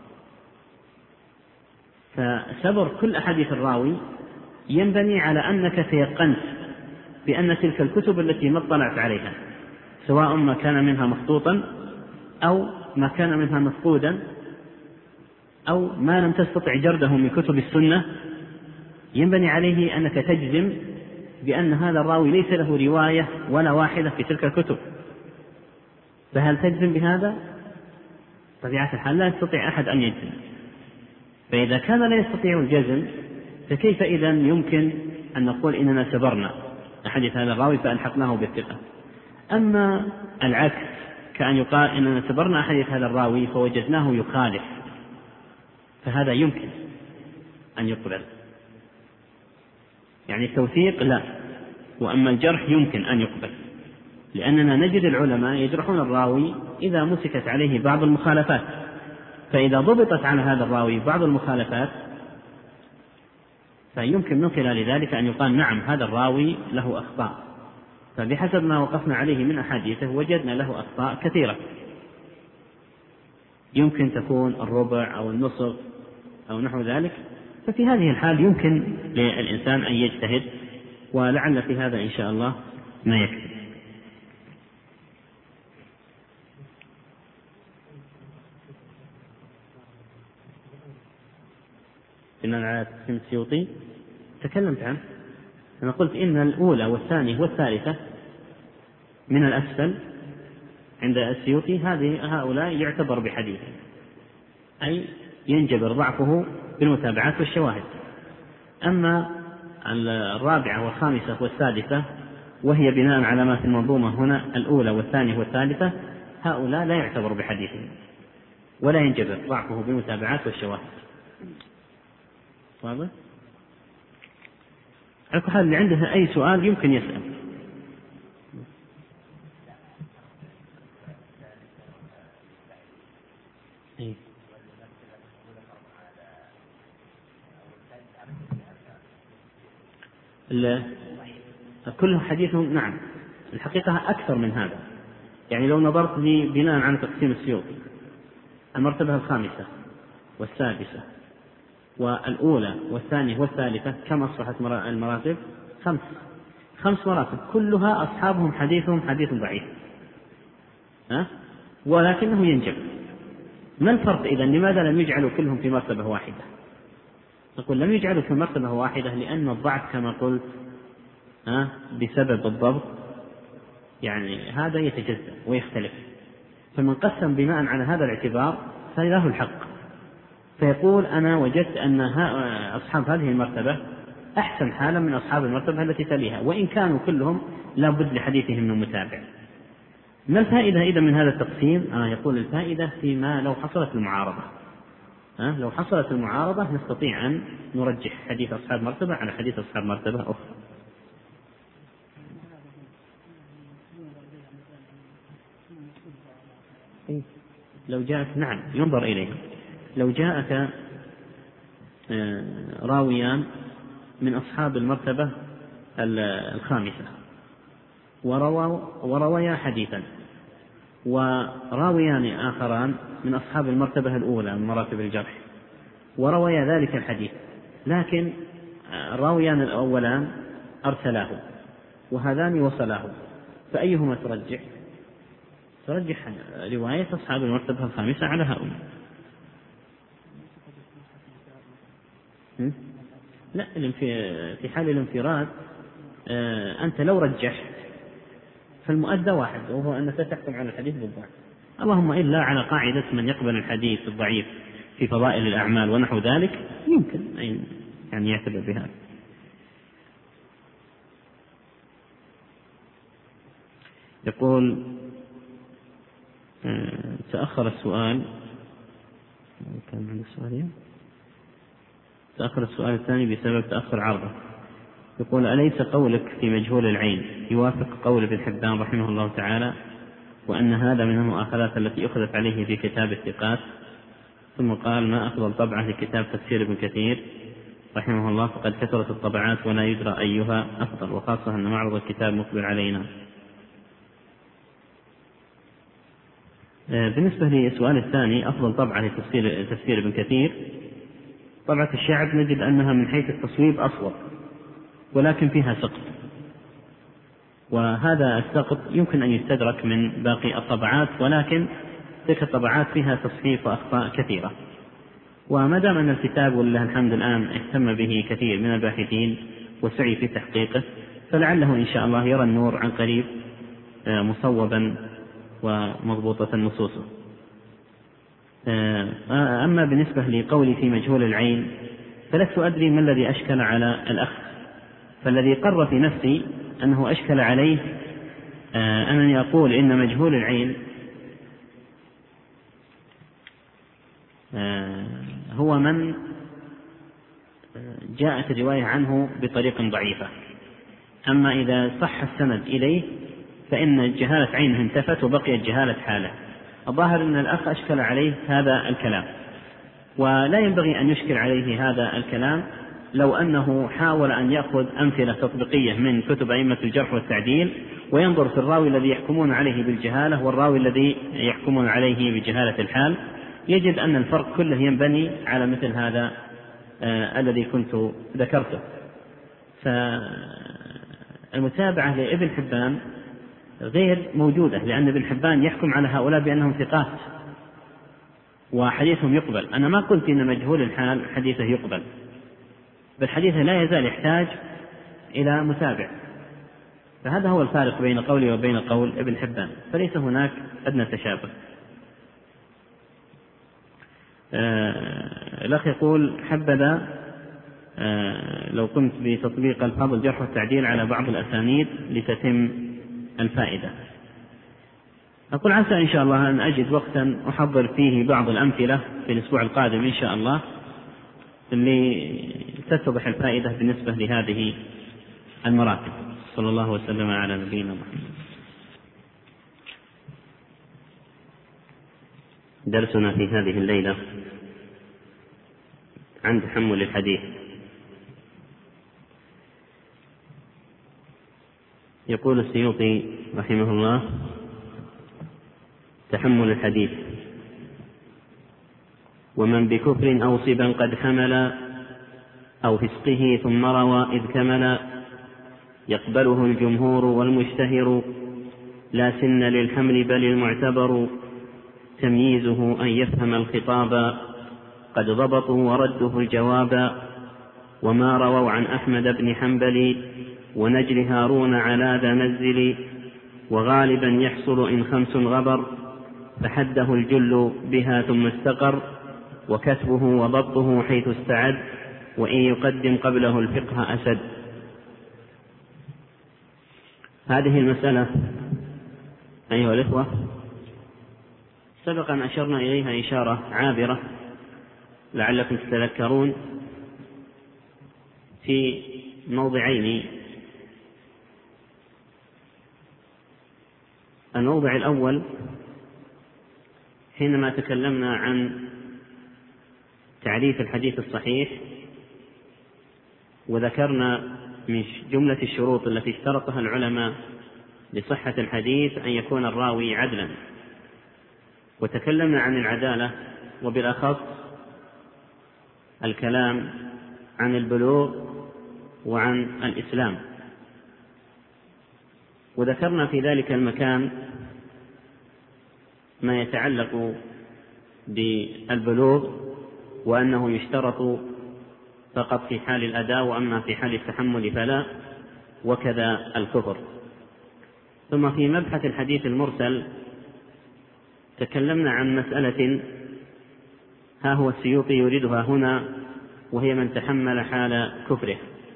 فسبر كل أحاديث الراوي ينبني على أنك تيقنت بأن تلك الكتب التي ما اطلعت عليها، سواء ما كان منها مخطوطا أو ما كان منها مفقودا أو ما لم تستطع جرده من كتب السنة، ينبني عليه أنك تجزم بأن هذا الراوي ليس له رواية ولا واحدة في تلك الكتب. فهل تجزم بهذا؟ طبيعة الحال لا يستطيع أحد أن يجزم. فإذا كان لا يستطيع الجزم فكيف إذن يمكن أن نقول إننا سبرنا أحاديث هذا الراوي فألحقناه بالثقة؟ أما العكس كأن يقال إننا سبرنا أحاديث هذا الراوي فوجدناه يخالف، فهذا يمكن أن يقبل، يعني التوثيق لا، وأما الجرح يمكن أن يقبل، لأننا نجد العلماء يجرحون الراوي إذا مسكت عليه بعض المخالفات، فإذا ضبطت على هذا الراوي بعض المخالفات فيمكن من خلال ذلك أن يقال نعم هذا الراوي له أخطاء، فبحسب ما وقفنا عليه من أحاديثه وجدنا له أخطاء كثيرة، يمكن تكون الربع أو النصف أو نحو ذلك. ففي هذه الحال يمكن للإنسان أن يجتهد، ولعل في هذا إن شاء الله ما يكفي. بناء على تقسيم السيوطي تكلمت عنه، أنا قلت إن الأولى والثانية والثالثة من الأسفل عند السيوطي هؤلاء يعتبر بحديث، أي ينجبر ضعفه بالمتابعات والشواهد. أما الرابعة والخامسة والسادسة وهي بناء على ما في المنظومة هنا الأولى والثانية والثالثة، هؤلاء لا يعتبر بحديث ولا ينجبر ضعفه بالمتابعات والشواهد. واضح؟ على كل حال اللي عنده أي سؤال يمكن يسأل. كل حديثهم نعم، الحقيقة أكثر من هذا. يعني لو نظرت لي بناء على تقسيم السيوطي المرتبة الخامسة والسادسة والأولى والثانية والثالثة كم أصبحت المراتب؟ 5 مراتب، كلها أصحابهم حديثهم حديث ضعيف، ولكنه ينجب. ما الفرق إذن؟ لماذا لم يجعلوا كلهم في مرتبة واحدة؟ نقول لم يجعلوا في مرتبة واحدة لأن الضعف كما قلت بسبب الضبط يعني هذا يتجزأ ويختلف، فمن قسم بناء على هذا الاعتبار فله الحق، فيقول أنا وجدت أن أصحاب هذه المرتبة أحسن حالا من أصحاب المرتبة التي تليها، وإن كانوا كلهم لا بد لحديثهم من متابع. ما الفائدة إذا من هذا التقسيم؟ يقول الفائدة فيما لو حصلت المعارضة، لو حصلت المعارضة نستطيع أن نرجح حديث أصحاب مرتبة على حديث أصحاب مرتبة أخرى. لو جاءك نعم ينظر إليه، لو جاءك راويان من أصحاب المرتبة الخامسة ورويا حديثا، وراويان آخران من أصحاب المرتبة الأولى من مراتب الجرح ورويا ذلك الحديث، لكن الراويان الأولان أرسلاه وهذان وصلاه، فأيهما ترجح؟ ترجح رواية أصحاب المرتبة الخامسة على هؤلاء. لا، في حال الانفراد أنت لو رجحت فالمؤدى واحد، وهو أنك تحكم على الحديث بالضعف، اللهم إلا على قاعدة من يقبل الحديث الضعيف في فضائل الأعمال ونحو ذلك يمكن أن يعتبر بهذا. يقول تأخر السؤال، كان عندي سؤالين، تأخر السؤال الثاني بسبب تأخر عرضه. يقول أليس قولك في مجهول العين يوافق قول ابن حبان رحمه الله تعالى وأن هذا من المؤاخذات التي أخذت عليه في كتاب الثقات؟ ثم قال ما أفضل طبعة لكتاب تفسير ابن كثير رحمه الله فقد كثرت الطبعات ولا يدرى أيها أفضل، وخاصة أن معرض الكتاب مقبل علينا. بالنسبة للسؤال الثاني، أفضل طبعة لتفسير ابن كثير طبعة الشعب، نجد أنها من حيث التصويب أصوب، ولكن فيها سقط، وهذا السقط يمكن أن يستدرك من باقي الطبعات، ولكن تلك الطبعات فيها تصحيف وأخطاء كثيرة. وما دام أن الكتاب ولله الحمد الآن اهتم به كثير من الباحثين وسعي في تحقيقه، فلعله إن شاء الله يرى النور عن قريب مصوبا ومضبوطة نصوصه. أما بالنسبة لقولي في مجهول العين، فلست أدري ما الذي أشكل على الأخ، فالذي قر في نفسي أنه أشكل عليه أنني أقول إن مجهول العين هو من جاءت الرواية عنه بطريق ضعيفة، أما إذا صح السند إليه فإن جهالة عينه انتفت وبقيت جهالة حاله. الظاهر أن الأخ أشكل عليه هذا الكلام، ولا ينبغي أن يشكل عليه هذا الكلام لو أنه حاول أن يأخذ أمثلة تطبيقية من كتب أئمة الجرح والتعديل وينظر في الراوي الذي يحكمون عليه بالجهالة والراوي الذي يحكمون عليه بجهالة الحال، يجد أن الفرق كله ينبني على مثل هذا الذي كنت ذكرته. فالمتابعة لابن حبان غير موجودة، لأن ابن حبان يحكم على هؤلاء بأنهم ثقات وحديثهم يقبل. أنا ما قلت إن مجهول الحال حديثه يقبل، بل حديثه لا يزال يحتاج إلى متابع. فهذا هو الفارق بين قولي وبين قول ابن حبان، فليس هناك أدنى تشابه. الأخ يقول: حبذا لو قمت بتطبيق ألفاظ الجرح والتعديل على بعض الأسانيد لتتم الفائدة. أقول: عسى إن شاء الله أن أجد وقتا أحضر فيه بعض الأمثلة في الأسبوع القادم إن شاء الله لتتضح الفائدة بالنسبة لهذه المراتب. صلى الله وسلم على نبينا محمد. درسنا في هذه الليلة عن تحمل الحديث. يقول السيوطي رحمه الله: تحمل الحديث: ومن بكفر أو صبا قد حمل أو فسقه ثم روى إذ كمل، يقبله الجمهور والمشتهر، لا سن للحمل بل المعتبر، تمييزه أن يفهم الخطاب، قد ضبطوا ورده الجواب، وما رووا عن أحمد بن حنبل ونجل هارون على ذا نزل، وغالبا يحصل إن خمس غبر، فحده الجل بها ثم استقر، وكتبه وضبطه حيث استعد، وإن يقدم قبله الفقه أسد. هذه المسألة أيها الإخوة سبق أن أشرنا إليها إشارة عابرة لعلكم تتذكرون في موضعين. الموضع الأول حينما تكلمنا عن تعريف الحديث الصحيح، وذكرنا من جملة الشروط التي اشترطها العلماء لصحة الحديث أن يكون الراوي عدلا، وتكلمنا عن العدالة، وبالأخص الكلام عن البلوغ وعن الإسلام، وذكرنا في ذلك المكان ما يتعلق بالبلوغ، وأنه يشترط فقط في حال الأداء، وأما في حال التحمل فلا، وكذا الكفر. ثم في مبحث الحديث المرسل تكلمنا عن مسألة ها هو السيوطي يريدها هنا، وهي من تحمل حال كفره.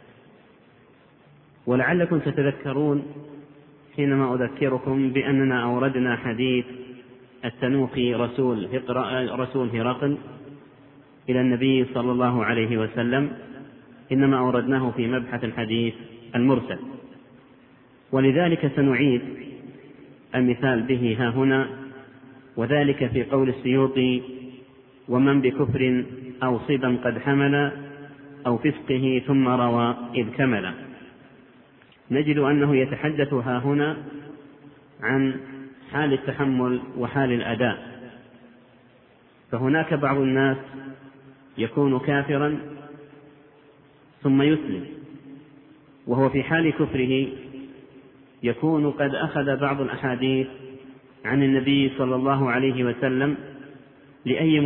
ولعلكم تتذكرون حينما أذكركم بأننا أوردنا حديث التنوخي رسول هرقل إلى النبي صلى الله عليه وسلم، إنما أوردناه في مبحث الحديث المرسل، ولذلك سنعيد المثال به ها هنا، وذلك في قول السيوطي: ومن بكفر أو صبا قد حمل أو فسقه ثم روى إذ كمل. نجد أنه يتحدث ها هنا عن حال التحمل وحال الأداء. فهناك بعض الناس يكون كافرا ثم يسلم، وهو في حال كفره يكون قد أخذ بعض الأحاديث عن النبي صلى الله عليه وسلم لأي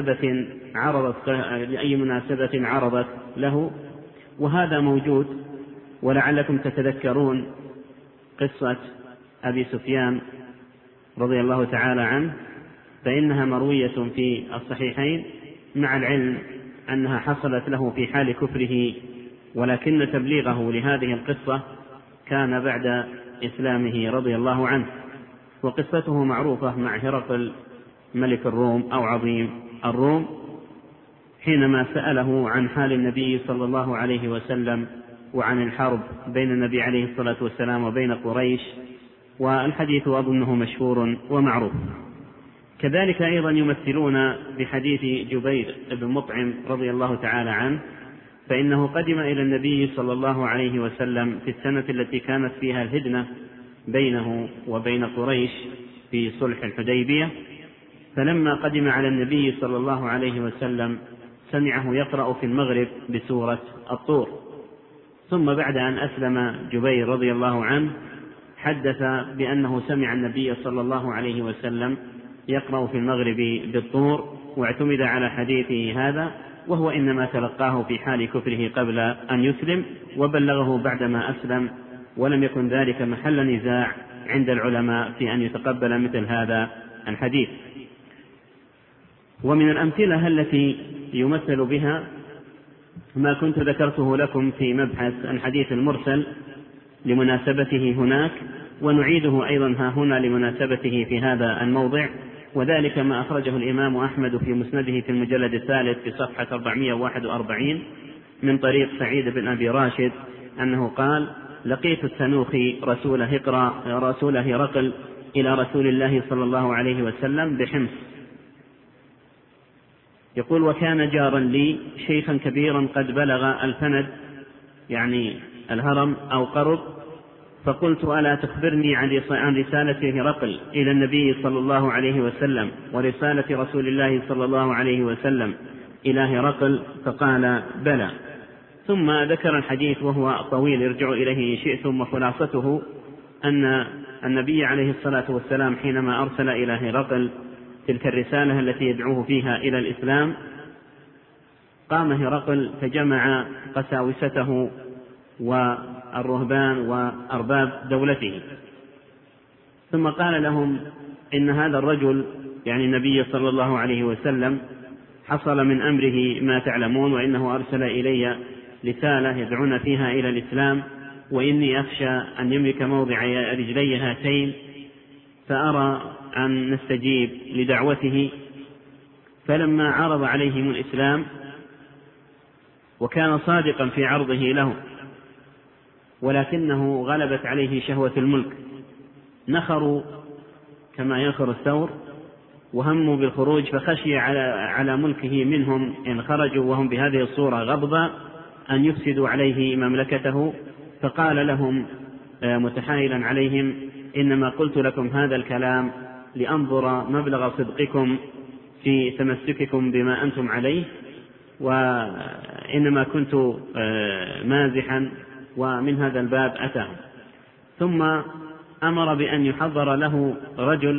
مناسبة عرضت له، وهذا موجود. ولعلكم تتذكرون قصة أبي سفيان رضي الله تعالى عنه، فإنها مروية في الصحيحين، مع العلم أنها حصلت له في حال كفره، ولكن تبليغه لهذه القصة كان بعد إسلامه رضي الله عنه. وقصته معروفة مع هرقل ملك الروم أو عظيم الروم، حينما سأله عن حال النبي صلى الله عليه وسلم وعن الحرب بين النبي عليه الصلاة والسلام وبين قريش، والحديث أظنه مشهور ومعروف. كذلك أيضا يمثلون بحديث جبير بن مطعم رضي الله تعالى عنه، فإنه قدم إلى النبي صلى الله عليه وسلم في السنة التي كانت فيها الهدنة بينه وبين قريش في صلح الحديبية، فلما قدم على النبي صلى الله عليه وسلم سمعه يقرأ في المغرب بسورة الطور، ثم بعد أن أسلم جبير رضي الله عنه حدث بأنه سمع النبي صلى الله عليه وسلم يقرأ في المغرب بالطور، واعتمد على حديثه هذا، وهو إنما تلقاه في حال كفره قبل أن يسلم، وبلغه بعدما أسلم، ولم يكن ذلك محل نزاع عند العلماء في أن يتقبل مثل هذا الحديث. ومن الأمثلة التي يمثل بها ما كنت ذكرته لكم في مبحث الحديث المرسل لمناسبته هناك، ونعيده أيضا ها هنا لمناسبته في هذا الموضع، وذلك ما أخرجه الإمام أحمد في مسنده في المجلد الثالث في صفحة 441 من طريق سعيد بن أبي راشد أنه قال: لقيت التنوخي رسول هرقل إلى رسول الله صلى الله عليه وسلم بحمص. يقول: وكان جارا لي شيخا كبيرا قد بلغ الفند، يعني الهرم أو قرب، فقلت: ألا تخبرني عن رسالة هرقل إلى النبي صلى الله عليه وسلم ورسالة رسول الله صلى الله عليه وسلم إلى هرقل؟ فقال: بلى. ثم ذكر الحديث وهو طويل يرجع إليه إن شئتم، وخلاصته أن النبي عليه الصلاة والسلام حينما أرسل إلى هرقل تلك الرسالة التي يدعوه فيها إلى الإسلام، قام هرقل فجمع قساوسته والرهبان وأرباب دولته، ثم قال لهم: إن هذا الرجل، يعني النبي صلى الله عليه وسلم، حصل من أمره ما تعلمون، وإنه أرسل إلي رسالة يدعون فيها إلى الإسلام، وإني أخشى أن يملك موضع رجلي هاتين، فأرى أن نستجيب لدعوته. فلما عرض عليهم الإسلام وكان صادقا في عرضه له، ولكنه غلبت عليه شهوة الملك، نخروا كما ينخر الثور وهموا بالخروج، فخشي على ملكه منهم إن خرجوا وهم بهذه الصورة غضبا أن يفسدوا عليه مملكته، فقال لهم متحايلا عليهم: إنما قلت لكم هذا الكلام لأنظر مبلغ صدقكم في تمسككم بما أنتم عليه، وإنما كنت مازحا. ومن هذا الباب أتى. ثم أمر بأن يحضر له رجل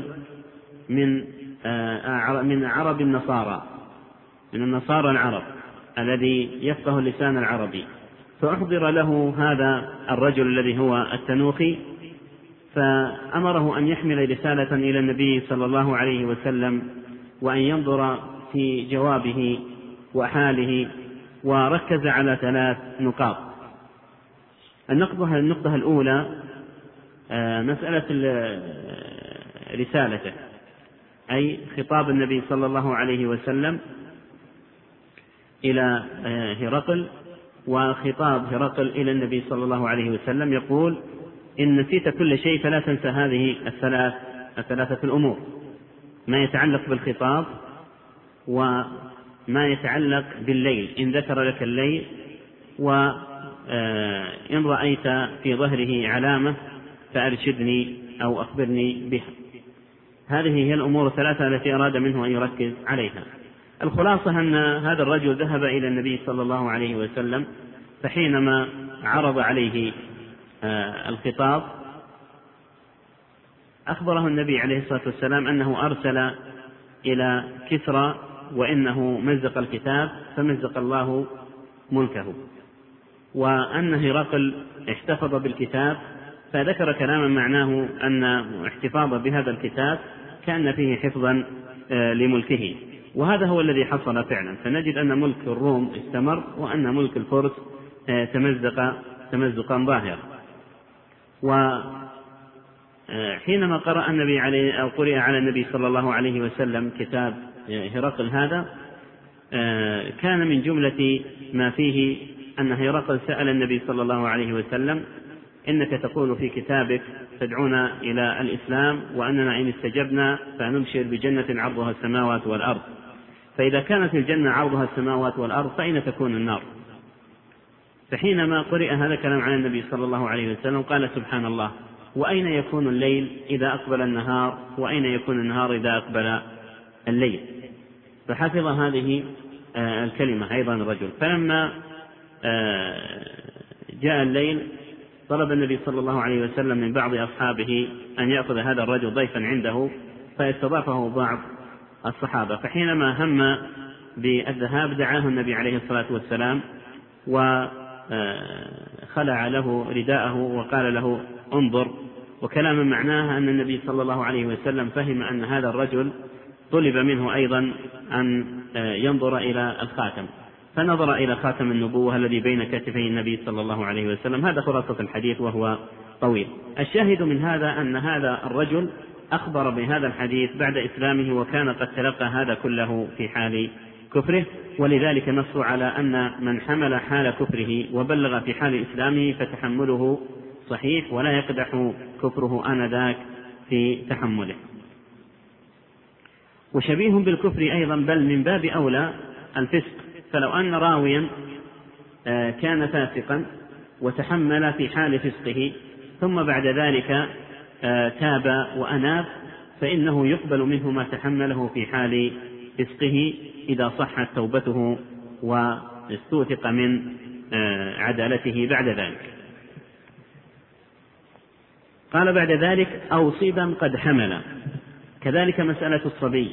من عرب النصارى، من النصارى العرب الذي يفقه اللسان العربي، فأحضر له هذا الرجل الذي هو التنوخي، فأمره أن يحمل رسالة إلى النبي صلى الله عليه وسلم، وأن ينظر في جوابه وحاله، وركز على 3 نقاط. النقطة الأولى مسألة رسالته، أي خطاب النبي صلى الله عليه وسلم إلى هرقل، وخطاب هرقل إلى النبي صلى الله عليه وسلم يقول: إن نسيت كل شيء فلا تنسى هذه الثلاثة الأمور، ما يتعلق بالخطاب، وما يتعلق بالليل إن ذكر لك الليل، وإن رأيت في ظهره علامة فأرشدني أو أخبرني بها. هذه هي الأمور الثلاثة التي أراد منه أن يركز عليها. الخلاصة أن هذا الرجل ذهب إلى النبي صلى الله عليه وسلم، فحينما عرض عليه الخطاب أخبره النبي عليه الصلاة والسلام أنه أرسل إلى كسرى وإنه مزق الكتاب فمزق الله ملكه، وأن هرقل احتفظ بالكتاب، فذكر كلاما معناه أن احتفاظ بهذا الكتاب كان فيه حفظا لملكه، وهذا هو الذي حصل فعلا. فنجد أن ملك الروم استمر، وأن ملك الفرس تمزق تمزقا ظاهرا. وحينما قرأ على النبي صلى الله عليه وسلم كتاب هرقل هذا، كان من جملة ما فيه أن هرقل سأل النبي صلى الله عليه وسلم: إنك تقول في كتابك تدعونا إلى الإسلام، وأننا إن استجبنا فنبشر بجنة عرضها السماوات والأرض، فإذا كانت الجنة عرضها السماوات والأرض فأين تكون النار؟ فحينما قرئ هذا الكلام على النبي صلى الله عليه وسلم قال: سبحان الله، وأين يكون الليل إذا أقبل النهار، وأين يكون النهار إذا أقبل الليل؟ فحفظ هذه الكلمة أيضا الرجل. فلما جاء الليل طلب النبي صلى الله عليه وسلم من بعض أصحابه أن يأخذ هذا الرجل ضيفا عنده، فاستضافه بعض الصحابة. فحينما هم بالذهاب دعاه النبي عليه الصلاة والسلام وخلع له رداءه وقال له: انظر، وكلام معناه أن النبي صلى الله عليه وسلم فهم أن هذا الرجل طلب منه أيضا أن ينظر إلى الخاتم، فنظر إلى خاتم النبوة الذي بين كتفي النبي صلى الله عليه وسلم. هذا خلاصة الحديث وهو طويل. الشاهد من هذا أن هذا الرجل أخبر بهذا الحديث بعد إسلامه، وكان قد تلقى هذا كله في حال كفره، ولذلك نص على أن من حمل حال كفره وبلغ في حال إسلامه فتحمله صحيح، ولا يقدح كفره آنذاك في تحمله. وشبيه بالكفر أيضا، بل من باب أولى، الفسق. فلو أن راويا كان فاسقا وتحمل في حال فسقه ثم بعد ذلك تاب وأناب، فإنه يقبل منه ما تحمله في حال فسقه إذا صحت توبته واستوثق من عدالته بعد ذلك. قال بعد ذلك: أو صبا قد حمل. كذلك مسألة الصبي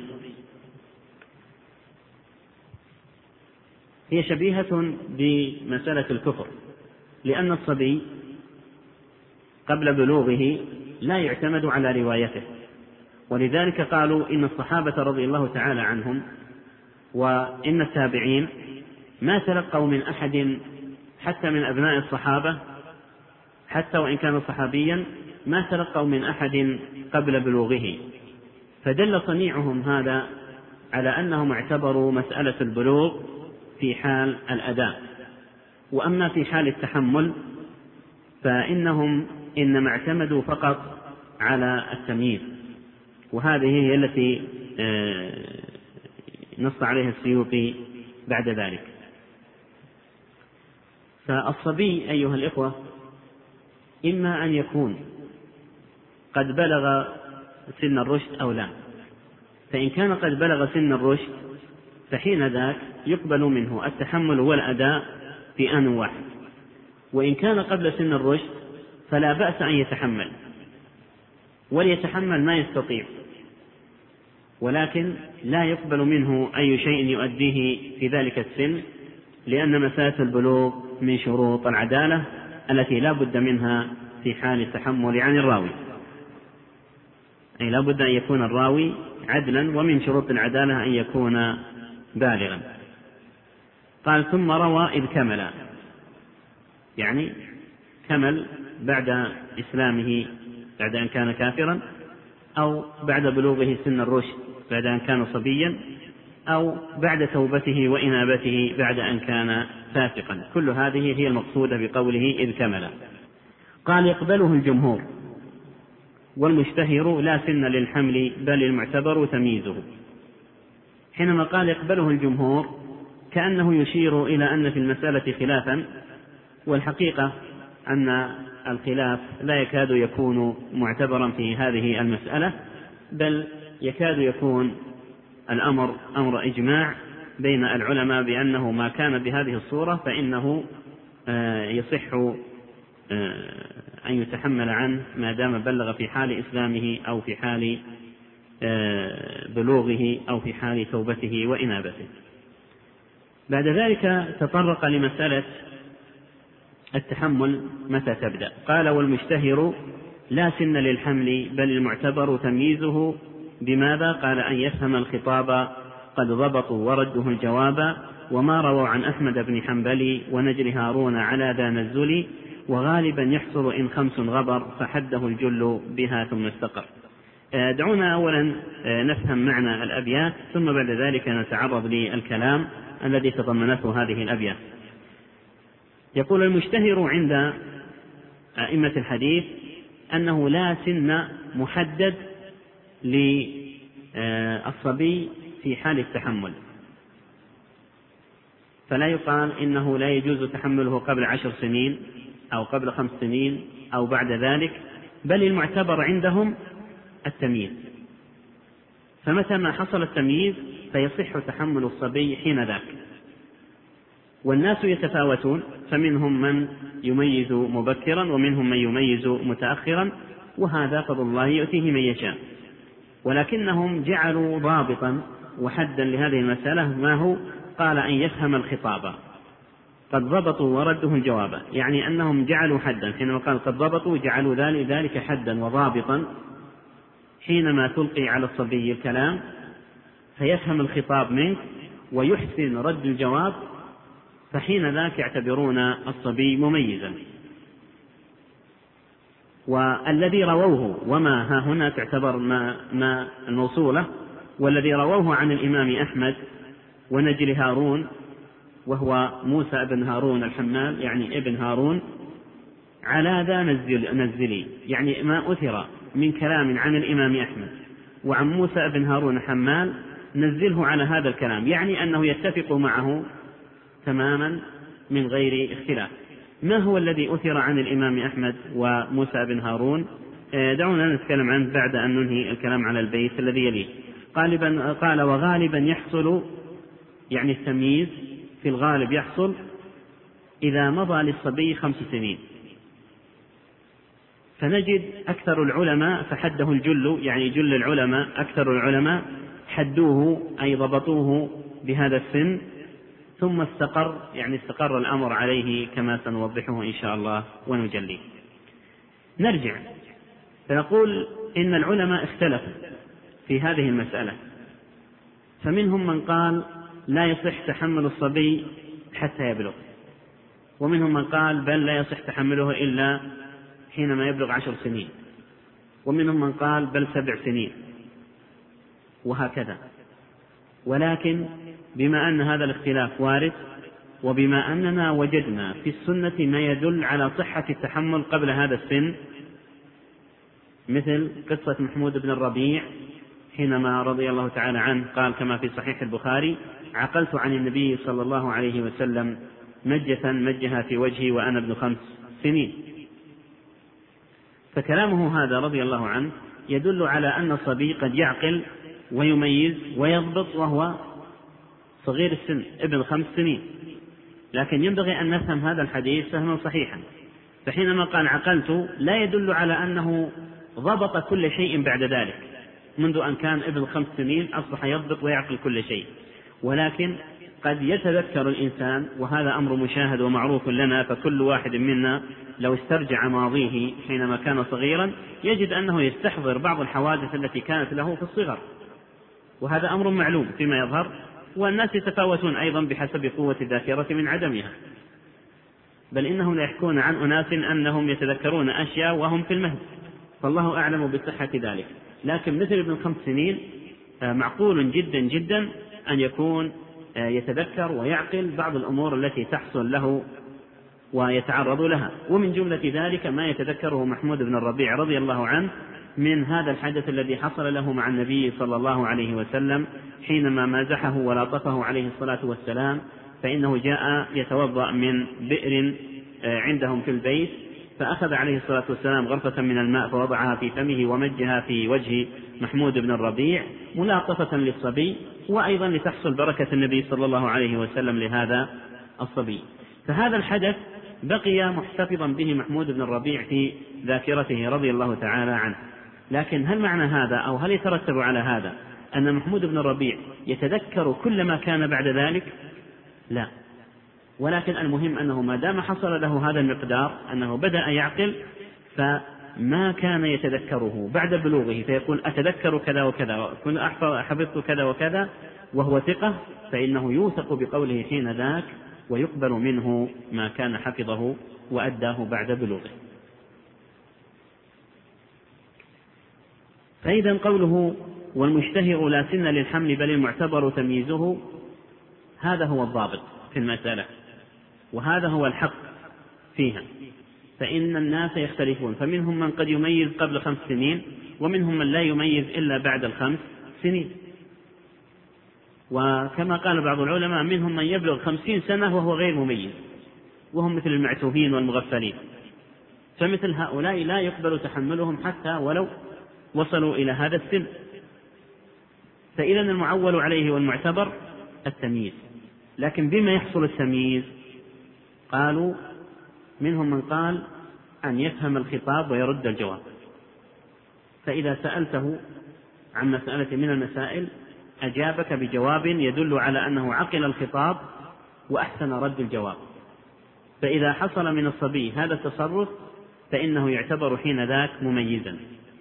هي شبيهة بمسألة الكفر، لأن الصبي قبل بلوغه لا يعتمد على روايته، ولذلك قالوا إن الصحابة رضي الله تعالى عنهم وإن التابعين ما تلقوا من أحد حتى من أبناء الصحابة، حتى وإن كان صحابيا، ما تلقوا من أحد قبل بلوغه، فدل صنيعهم هذا على أنهم اعتبروا مسألة البلوغ في حال الأداء، وأما في حال التحمل فإنهم إنما اعتمدوا فقط على التمييز، وهذه هي التي نص عليها السيوطي بعد ذلك. فالصبي أيها الإخوة إما أن يكون قد بلغ سن الرشد أو لا، فإن كان قد بلغ سن الرشد فحين ذاك يقبل منه التحمل والأداء في آن واحد، وإن كان قبل سن الرشد فلا بأس أن يتحمل، وليتحمل ما يستطيع، ولكن لا يقبل منه أي شيء يؤديه في ذلك السن، لأن مسألة البلوغ من شروط العدالة التي لا بد منها في حال التحمل عن الراوي، أي لا بد أن يكون الراوي عدلا، ومن شروط العدالة أن يكون بالغا. قال: ثم روى إذ كمل، يعني كمل بعد إسلامه بعد أن كان كافرا، أو بعد بلوغه سن الرشد بعد أن كان صبيا، أو بعد توبته وإنابته بعد أن كان فاسقا. كل هذه هي المقصودة بقوله إذ كمل. قال: يقبله الجمهور، والمشتهر لا سن للحمل بل المعتبر تمييزه. حينما قال يقبله الجمهور كأنه يشير إلى أن في المسألة خلافا، والحقيقة أن الخلاف لا يكاد يكون معتبرا في هذه المسألة، بل يكاد يكون الأمر أمر إجماع بين العلماء بأنه ما كان بهذه الصورة فإنه يصح أن يتحمل عنه ما دام بلغ في حال إسلامه أو في حال بلوغه أو في حال توبته وإنابته. بعد ذلك تطرق لمسألة التحمل متى تبدأ. قال: والمشتهر لا سن للحمل بل المعتبر تمييزه بماذا؟ قال: أن يفهم الخطاب قد ضبطوا وردوا الجواب، وما رووا عن أحمد بن حنبل ونجل هارون على ذا نزل، وغالبا يحصل إن 5 غبر فحده الجل بها ثم استقر. دعونا أولا نفهم معنى الأبيات ثم بعد ذلك نتعرض للكلام الذي تضمنته هذه الأبيات. يقول: المشتهر عند أئمة الحديث أنه لا سن محدد للصبي في حال التحمل، فلا يقال إنه لا يجوز تحمله قبل 10 سنين أو قبل 5 سنين أو بعد ذلك، بل المعتبر عندهم التمييز، فمتى ما حصل التمييز فيصح تحمل الصبي حين ذاك. والناس يتفاوتون، فمنهم من يميز مبكرا ومنهم من يميز متأخرا، وهذا فضل الله يؤتيه من يشاء، ولكنهم جعلوا ضابطا وحدا لهذه المسألة ما هو؟ قال: أن يفهم الخطاب قد ضبطوا وردوا الجواب، يعني أنهم جعلوا حدا، حينما قال قد ضبطوا جعلوا ذلك حدا وضابطا حينما تلقي على الصبي الكلام فيفهم الخطاب منك ويحسن رد الجواب، فحين ذاك يعتبرون الصبي مميزا. والذي رووه، وما ها هنا تعتبر ما الموصولة، والذي رووه عن الإمام أحمد ونجل هارون وهو موسى بن هارون الحمال، يعني ابن هارون، على ذا نزلي، يعني ما أثر من كلام عن الإمام أحمد وعن موسى بن هارون الحمال نزله على هذا الكلام، يعني أنه يتفق معه تماما من غير اختلاف. ما هو الذي أثر عن الإمام أحمد وموسى بن هارون؟ دعونا نتكلم عنه بعد أن ننهي الكلام على البيت الذي يليه. قال: وغالبا يحصل، يعني التمييز في الغالب يحصل إذا مضى للصبي 5 سنين، فنجد أكثر العلماء فحده الجل، يعني جل العلماء أكثر العلماء حدوه أي ضبطوه بهذا السن، ثم استقر، يعني استقر الأمر عليه كما سنوضحه إن شاء الله ونجليه. نرجع فنقول إن العلماء اختلفوا في هذه المسألة، فمنهم من قال لا يصح تحمل الصبي حتى يبلغ، ومنهم من قال بل لا يصح تحمله إلا حينما يبلغ 10 سنين، ومنهم من قال بل 7 سنين، وهكذا. ولكن بما أن هذا الاختلاف وارد، وبما أننا وجدنا في السنة ما يدل على صحة التحمل قبل هذا السن، مثل قصة محمود بن الربيع حينما رضي الله تعالى عنه قال كما في صحيح البخاري: عقلت عن النبي صلى الله عليه وسلم مجة مجها في وجهي وأنا ابن 5 سنين. فكلامه هذا رضي الله عنه يدل على أن الصبي قد يعقل ويميز ويضبط وهو صغير السن ابن 5 سنين، لكن ينبغي أن نفهم هذا الحديث فهما صحيحا. فحينما قال عقلت لا يدل على أنه ضبط كل شيء بعد ذلك، منذ أن كان ابن 5 سنين أصبح يضبط ويعقل كل شيء، ولكن قد يتذكر الإنسان، وهذا أمر مشاهد ومعروف لنا، فكل واحد منا لو استرجع ماضيه حينما كان صغيرا يجد أنه يستحضر بعض الحوادث التي كانت له في الصغر، وهذا أمر معلوم فيما يظهر، والناس يتفاوتون أيضا بحسب قوة الذاكرة من عدمها، بل إنهم لا يحكون عن أناس أنهم يتذكرون أشياء وهم في المهد، فالله أعلم بصحة ذلك. لكن مثل ابن 5 سنين معقول جدا جدا أن يكون يتذكر ويعقل بعض الأمور التي تحصل له ويتعرض لها، ومن جملة ذلك ما يتذكره محمود بن الربيع رضي الله عنه من هذا الحدث الذي حصل له مع النبي صلى الله عليه وسلم حينما مازحه ولطفه عليه الصلاة والسلام، فإنه جاء يتوضأ من بئر عندهم في البيت، فأخذ عليه الصلاة والسلام غرفة من الماء فوضعها في فمه ومجها في وجه محمود بن الربيع ملاطفة للصبي، وأيضا لتحصل بركة النبي صلى الله عليه وسلم لهذا الصبي. فهذا الحدث بقي محتفظا به محمود بن الربيع في ذاكرته رضي الله تعالى عنه. لكن هل معنى هذا أو هل يترتب على هذا أن محمود بن الربيع يتذكر كل ما كان بعد ذلك؟ لا، ولكن المهم أنه ما دام حصل له هذا المقدار أنه بدأ يعقل، فما كان يتذكره بعد بلوغه فيقول أتذكر كذا وكذا، كنت حفظت كذا وكذا وهو ثقة، فإنه يوثق بقوله حين ذاك ويقبل منه ما كان حفظه وأداه بعد بلوغه. فإذا قوله والمشتهر لا سن للحمل بل المعتبر تمييزه، هذا هو الضابط في المسألة، وهذا هو الحق فيها. فإن الناس يختلفون، فمنهم من قد يميز قبل 5 سنين، ومنهم من لا يميز إلا بعد 5 سنين. وكما قال بعض العلماء منهم من يبلغ 50 سنة وهو غير مميز، وهم مثل المعتوهين والمغفلين، فمثل هؤلاء لا يقبل تحملهم حتى ولو وصلوا إلى هذا السن. فإذا المعول عليه والمعتبر التمييز. لكن بما يحصل التمييز؟ قالوا منهم من قال أن يفهم الخطاب ويرد الجواب، فإذا سألته عن مسألة من المسائل أجابك بجواب يدل على أنه عقل الخطاب وأحسن رد الجواب. فإذا حصل من الصبي هذا التصرف فإنه يعتبر حين ذاك مميزا.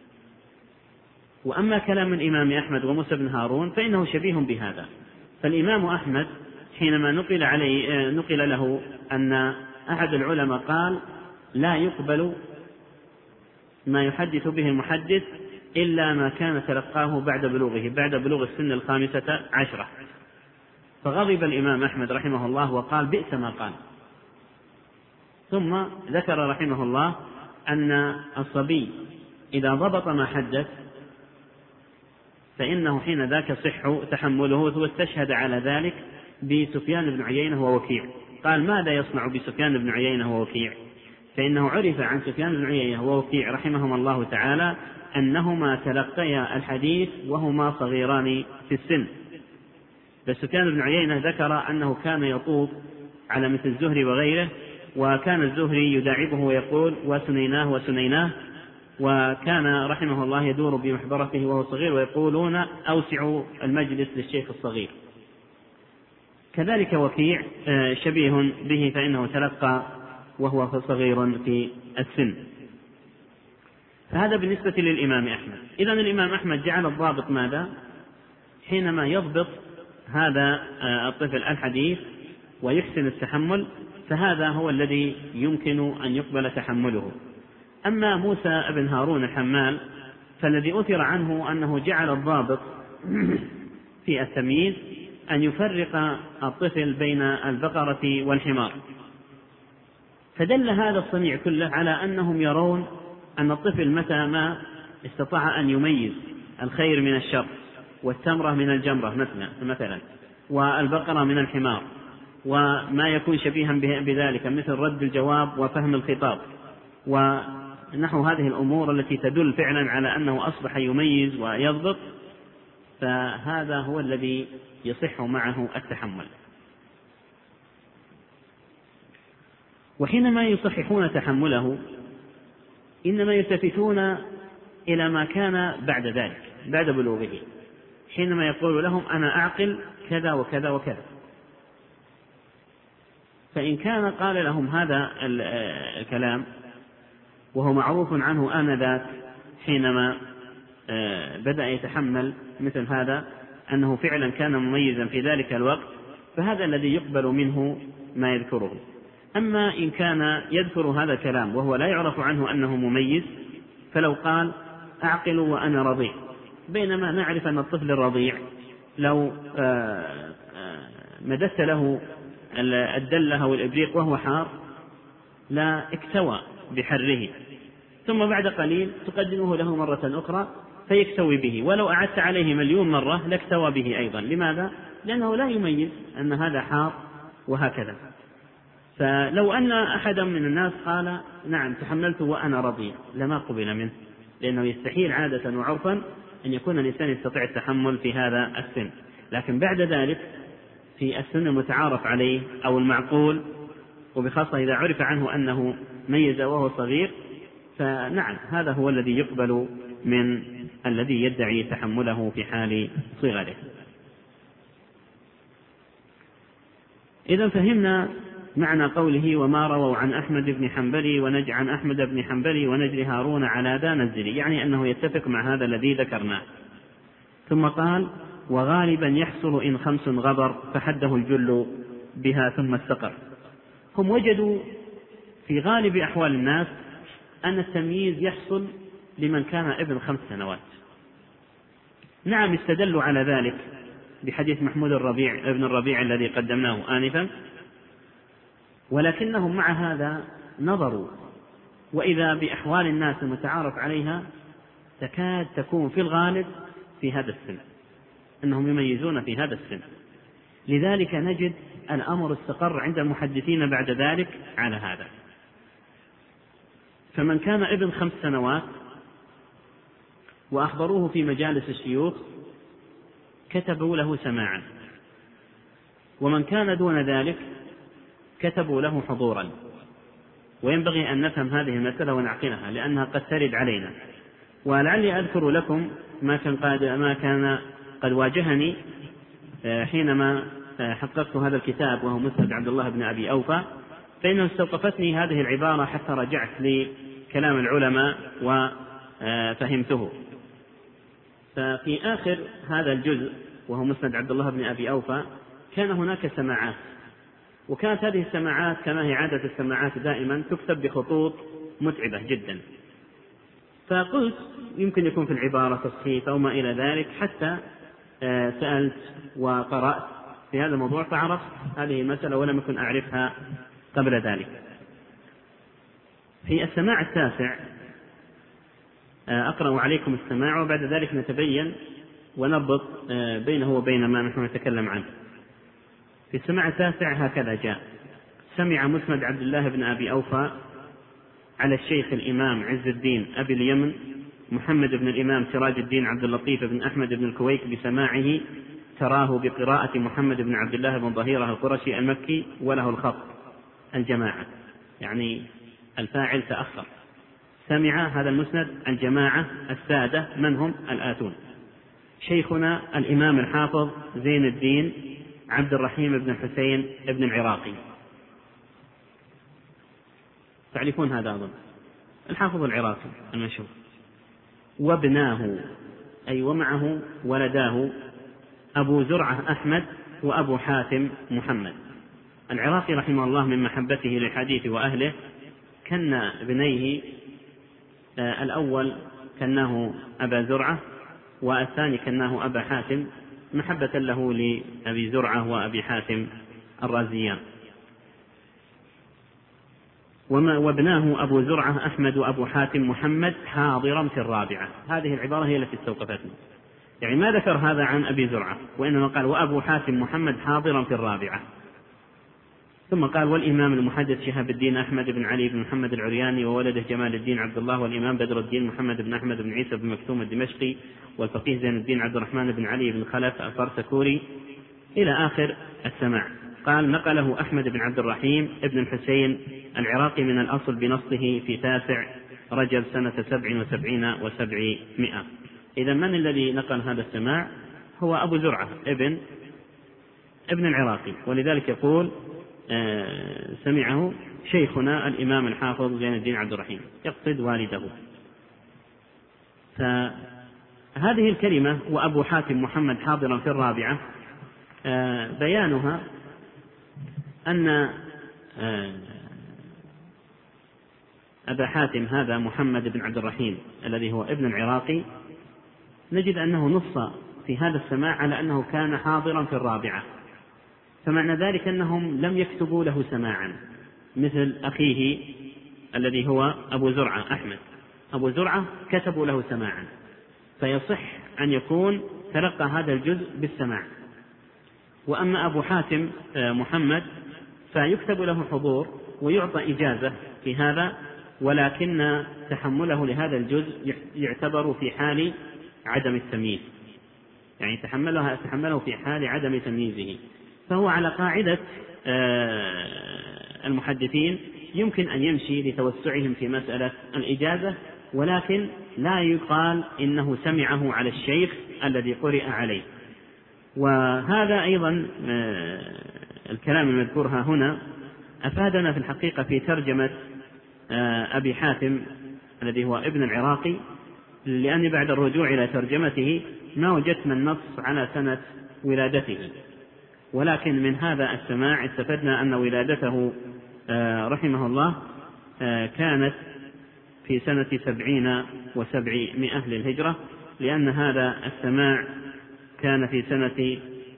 وأما كلام الإمام أحمد وموسى بن هارون فإنه شبيه بهذا. فالإمام أحمد حينما نقل له أن أحد العلماء قال لا يقبل ما يحدث به المحدث إلا ما كان تلقاه بعد بلوغه، بعد بلوغ السن 15، فغضب الإمام أحمد رحمه الله وقال بئس ما قال. ثم ذكر رحمه الله أن الصبي إذا ضبط ما حدث فإنه حين ذاك صح تحمله، واستشهد على ذلك بسفيان بن عيينة ووكيع. قال ماذا يصنع بسفيان بن عيينة ووكيع؟ فإنه عرف عن سفيان بن عيينة ووكيع رحمهما الله تعالى أنهما تلقيا الحديث وهما صغيران في السن. فسفيان بن عيينة ذكر أنه كان يطوف على مثل الزهري وغيره، وكان الزهري يداعبه ويقول وسنيناه وسنيناه، وكان رحمه الله يدور بمحبرته وهو صغير ويقولون أوسعوا المجلس للشيخ الصغير. كذلك وكيع شبيه به، فإنه تلقى وهو صغير في السن. فهذا بالنسبة للإمام أحمد. إذن الإمام أحمد جعل الضابط ماذا؟ حينما يضبط هذا الطفل الحديث ويحسن التحمل، فهذا هو الذي يمكن أن يقبل تحمله. أما موسى بن هارون الحمال فالذي أثر عنه أنه جعل الضابط في التمييز أن يفرق الطفل بين البقرة والحمار، فدل هذا الصنيع كله على أنهم يرون أن الطفل متى ما استطاع أن يميز الخير من الشر والتمرة من الجمرة مثلا والبقرة من الحمار وما يكون شبيها بذلك مثل رد الجواب وفهم الخطاب ونحو هذه الأمور التي تدل فعلا على أنه أصبح يميز ويضبط، فهذا هو الذي يصح معه التحمل. وحينما يصححون تحمله إنما يلتفتون إلى ما كان بعد ذلك، بعد بلوغه، حينما يقول لهم أنا أعقل كذا وكذا وكذا. فإن كان قال لهم هذا الكلام وهو معروف عنه آنذاك حينما بدأ يتحمل مثل هذا أنه فعلا كان مميزا في ذلك الوقت، فهذا الذي يقبل منه ما يذكره. أما إن كان يذكر هذا الكلام وهو لا يعرف عنه أنه مميز، فلو قال أعقل وأنا رضيع، بينما نعرف أن الطفل الرضيع لو مددت له الدلة والإبريق وهو حار لا اكتوى بحره، ثم بعد قليل تقدمه له مرة أخرى فيكتوي به، ولو أعدت عليه 1,000,000 مرة لاكتوى به أيضا. لماذا؟ لأنه لا يميز أن هذا حار وهكذا. فلو أن أحدا من الناس قال نعم تحملت وأنا رضي لما قبل منه، لأنه يستحيل عادة وعرفا أن يكون الإنسان يستطيع التحمل في هذا السن. لكن بعد ذلك في السن المتعارف عليه أو المعقول، وبخاصة إذا عرف عنه أنه ميز وهو صغير، فنعم هذا هو الذي يقبل من الذي يدعي تحمله في حال صغره. إذا فهمنا معنى قوله وما رووا عن أحمد بن حنبل عن أحمد بن حنبل ونجل هارون على ذا نزلي، يعني أنه يتفق مع هذا الذي ذكرناه. ثم قال وغالبا يحصل إن 5 غبر فحده الجل بها ثم استقر. هم وجدوا في غالب أحوال الناس أن التمييز يحصل لمن كان ابن 5 سنوات. نعم استدلوا على ذلك بحديث محمود ابن الربيع الذي قدمناه آنفا، ولكنهم مع هذا نظروا وإذا بأحوال الناس المتعارف عليها تكاد تكون في الغالب في هذا السن، أنهم يميزون في هذا السن. لذلك نجد الأمر استقر عند المحدثين بعد ذلك على هذا. فمن كان ابن 5 سنوات وأخبروه في مجالس الشيوخ كتبوا له سماعا، ومن كان دون ذلك كتبوا له حضورا. وينبغي أن نفهم هذه المسألة ونعقلها لأنها قد ترد علينا. ولعلي أذكر لكم ما كان قد واجهني حينما حققت هذا الكتاب وهو مسند عبد الله بن أبي أوفى، فإنه استوقفتني هذه العبارة حتى رجعت لكلام العلماء وفهمته. ففي آخر هذا الجزء وهو مسند عبد الله بن أبي أوفى كان هناك سماعات، وكانت هذه السماعات كما هي عادة السماعات دائما تكتب بخطوط متعبة جدا. فقلت يمكن يكون في العبارة تصحيف أو ما إلى ذلك، حتى سألت وقرأت في هذا الموضوع فعرفت هذه المسألة ولم أكن أعرفها قبل ذلك. في السماع التاسع أقرأ عليكم السماع وبعد ذلك نتبين ونربط بينه وبين ما نحن نتكلم عنه. في السماع التاسع هكذا جاء: سمع مسند عبد الله بن أبي أوفى على الشيخ الإمام عز الدين أبي اليمن محمد بن الإمام سراج الدين عبد اللطيف بن أحمد بن الكويك بسماعه تراه بقراءة محمد بن عبد الله بن ظهيرة القرشي المكي وله الخط الجماعة، يعني الفاعل تأخر. سمع هذا المسند الجماعة السادة من هم الآتون: شيخنا الإمام الحافظ زين الدين عبد الرحيم بن الحسين بن العراقي، تعرفون هذا أظن، الحافظ العراقي المشهور، وابناه أي ومعه ولداه أبو زرعة أحمد وأبو حاتم محمد. العراقي رحمه الله من محبته للحديث وأهله كن ابنيه، الأول كناه أبا زرعة والثاني كناه أبا حاتم محبة له لأبي زرعة وأبي حاتم الرازيان. وابناه أبو زرعة أحمد وأبو حاتم محمد حاضرا في الرابعة. هذه العبارة هي التي استوقفتني، يعني ما ذكر هذا عن أبي زرعة وإنما قال وأبو حاتم محمد حاضرا في الرابعة. ثم قال والإمام المحدث شهاب الدين أحمد بن علي بن محمد العرياني وولده جمال الدين عبد الله، والإمام بدر الدين محمد بن أحمد بن عيسى بن مكتوم الدمشقي، والفقيه زين الدين عبد الرحمن بن علي بن خلف الفرسكوري إلى آخر السماع. قال نقله أحمد بن عبد الرحيم ابن الحسين العراقي من الأصل بنصه في 9 رجب سنة 77 و700. إذا من الذي نقل هذا السماع؟ هو أبو زرعة ابن العراقي، ولذلك يقول سمعه شيخنا الإمام الحافظ زين الدين عبد الرحيم، يقصد والده. فهذه الكلمة وأبو حاتم محمد حاضرا في الرابعة بيانها أن أبا حاتم هذا محمد بن عبد الرحيم الذي هو ابن العراقي نجد أنه نص في هذا السماع على أنه كان حاضرا في الرابعة، فمعنى ذلك أنهم لم يكتبوا له سماعا مثل أخيه الذي هو أبو زرعة أحمد. أبو زرعة كتبوا له سماعا، فيصح أن يكون تلقى هذا الجزء بالسماع. وأما أبو حاتم محمد فيكتب له حضور ويعطى إجازة في هذا، ولكن تحمله لهذا الجزء يعتبر في حال عدم التمييز، يعني تحمله في حال عدم تمييزه. فهو على قاعدة المحدثين يمكن أن يمشي لتوسعهم في مسألة الإجازة، ولكن لا يقال إنه سمعه على الشيخ الذي قرئ عليه. وهذا أيضا الكلام المذكور هنا أفادنا في الحقيقة في ترجمة أبي حاتم الذي هو ابن العراقي، لأني بعد الرجوع إلى ترجمته ما وجدت من نص على سنة ولادته، ولكن من هذا السماع استفدنا أن ولادته رحمه الله كانت في سنة 70 و700 للهجرة، لأن هذا السماع كان في سنة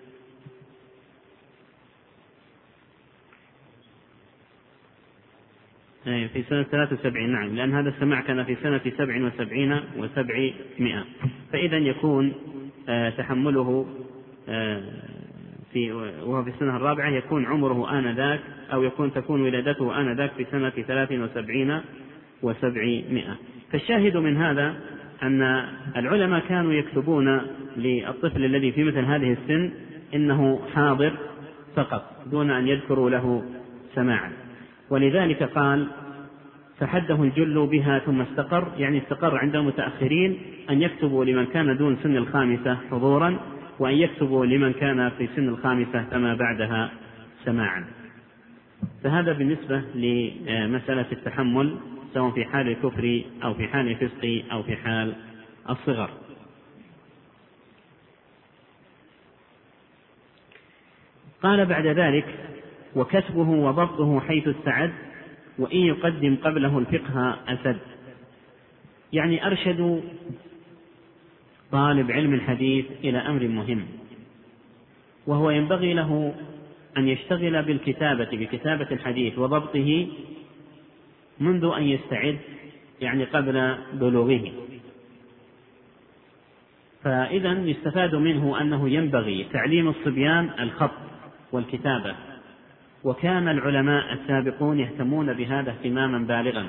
73. نعم، لأن هذا السماع كان في سنة 77 و700، فإذا يكون تحمله وهو في السنة الرابعة يكون عمره آنذاك، أو تكون ولادته آنذاك في سنة 73 و700. فالشاهد من هذا أن العلماء كانوا يكتبون للطفل الذي في مثل هذه السن إنه حاضر فقط دون أن يذكروا له سماعا، ولذلك قال فحده الجل بها ثم استقر، يعني استقر عند المتأخرين أن يكتبوا لمن كان دون سن الخامسة حضورا، وأن يكتبوا لمن كان في سن الخامسة فما بعدها سماعا. فهذا بالنسبة لمسألة التحمل سواء في حال الكفر أو في حال الفسق أو في حال الصغر. قال بعد ذلك وكتبه وضبطه حيث استعد، وإن يقدم قبله الفقه أسد. يعني أرشدوا طالب علم الحديث إلى أمر مهم، وهو ينبغي له أن يشتغل بكتابة الحديث وضبطه منذ أن يستعد، يعني قبل بلوغه. فإذا يستفاد منه أنه ينبغي تعليم الصبيان الخط والكتابة، وكان العلماء السابقون يهتمون بهذا اهتماما بالغا،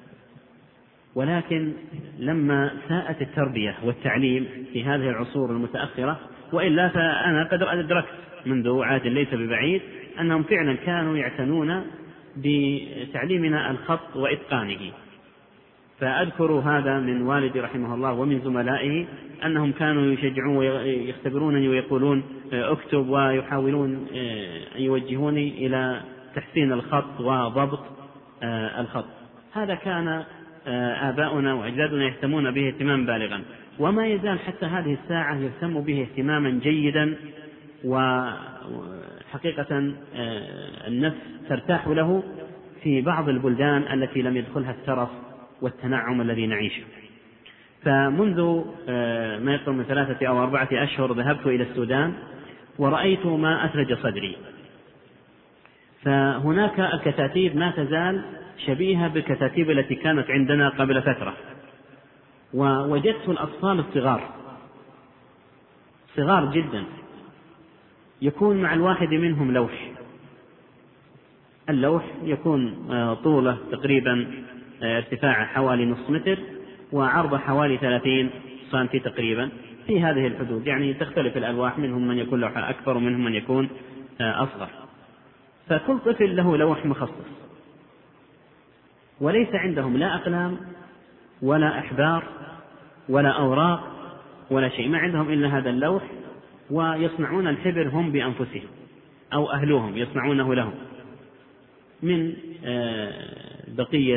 ولكن لما ساءت التربية والتعليم في هذه العصور المتأخرة، وإلا فأنا قد أدركت منذ عهد ليس ببعيد أنهم فعلا كانوا يعتنون بتعليمنا الخط وإتقانه. فأذكر هذا من والدي رحمه الله ومن زملائه أنهم كانوا يشجعون ويختبرونني ويقولون اكتب، ويحاولون أن يوجهوني إلى تحسين الخط وضبط الخط. هذا كان آباؤنا وأجدادنا يهتمون به اهتماما بالغا، وما يزال حتى هذه الساعة يهتم به اهتماما جيدا، وحقيقة النفس ترتاح له في بعض البلدان التي لم يدخلها الترف والتنعم الذي نعيشه. فمنذ ما يقرب من 3 أو 4 أشهر ذهبت إلى السودان ورأيت ما أثلج صدري. فهناك الكتاتيب ما تزال شبيهة بالكتاتيب التي كانت عندنا قبل فترة، ووجدت الأطفال الصغار صغار جدا، يكون مع الواحد منهم لوح. اللوح يكون طوله تقريبا ارتفاعه حوالي نصف متر، وعرضه حوالي 30 سنتي تقريبا، في هذه الحدود، يعني تختلف الألواح، منهم من يكون لوحة أكبر ومنهم من يكون أصغر. فكل طفل له لوح مخصص، وليس عندهم لا أقلام ولا أحبار ولا أوراق ولا شيء، ما عندهم إلا هذا اللوح، ويصنعون الحبر هم بأنفسهم أو أهلهم يصنعونه لهم من بقية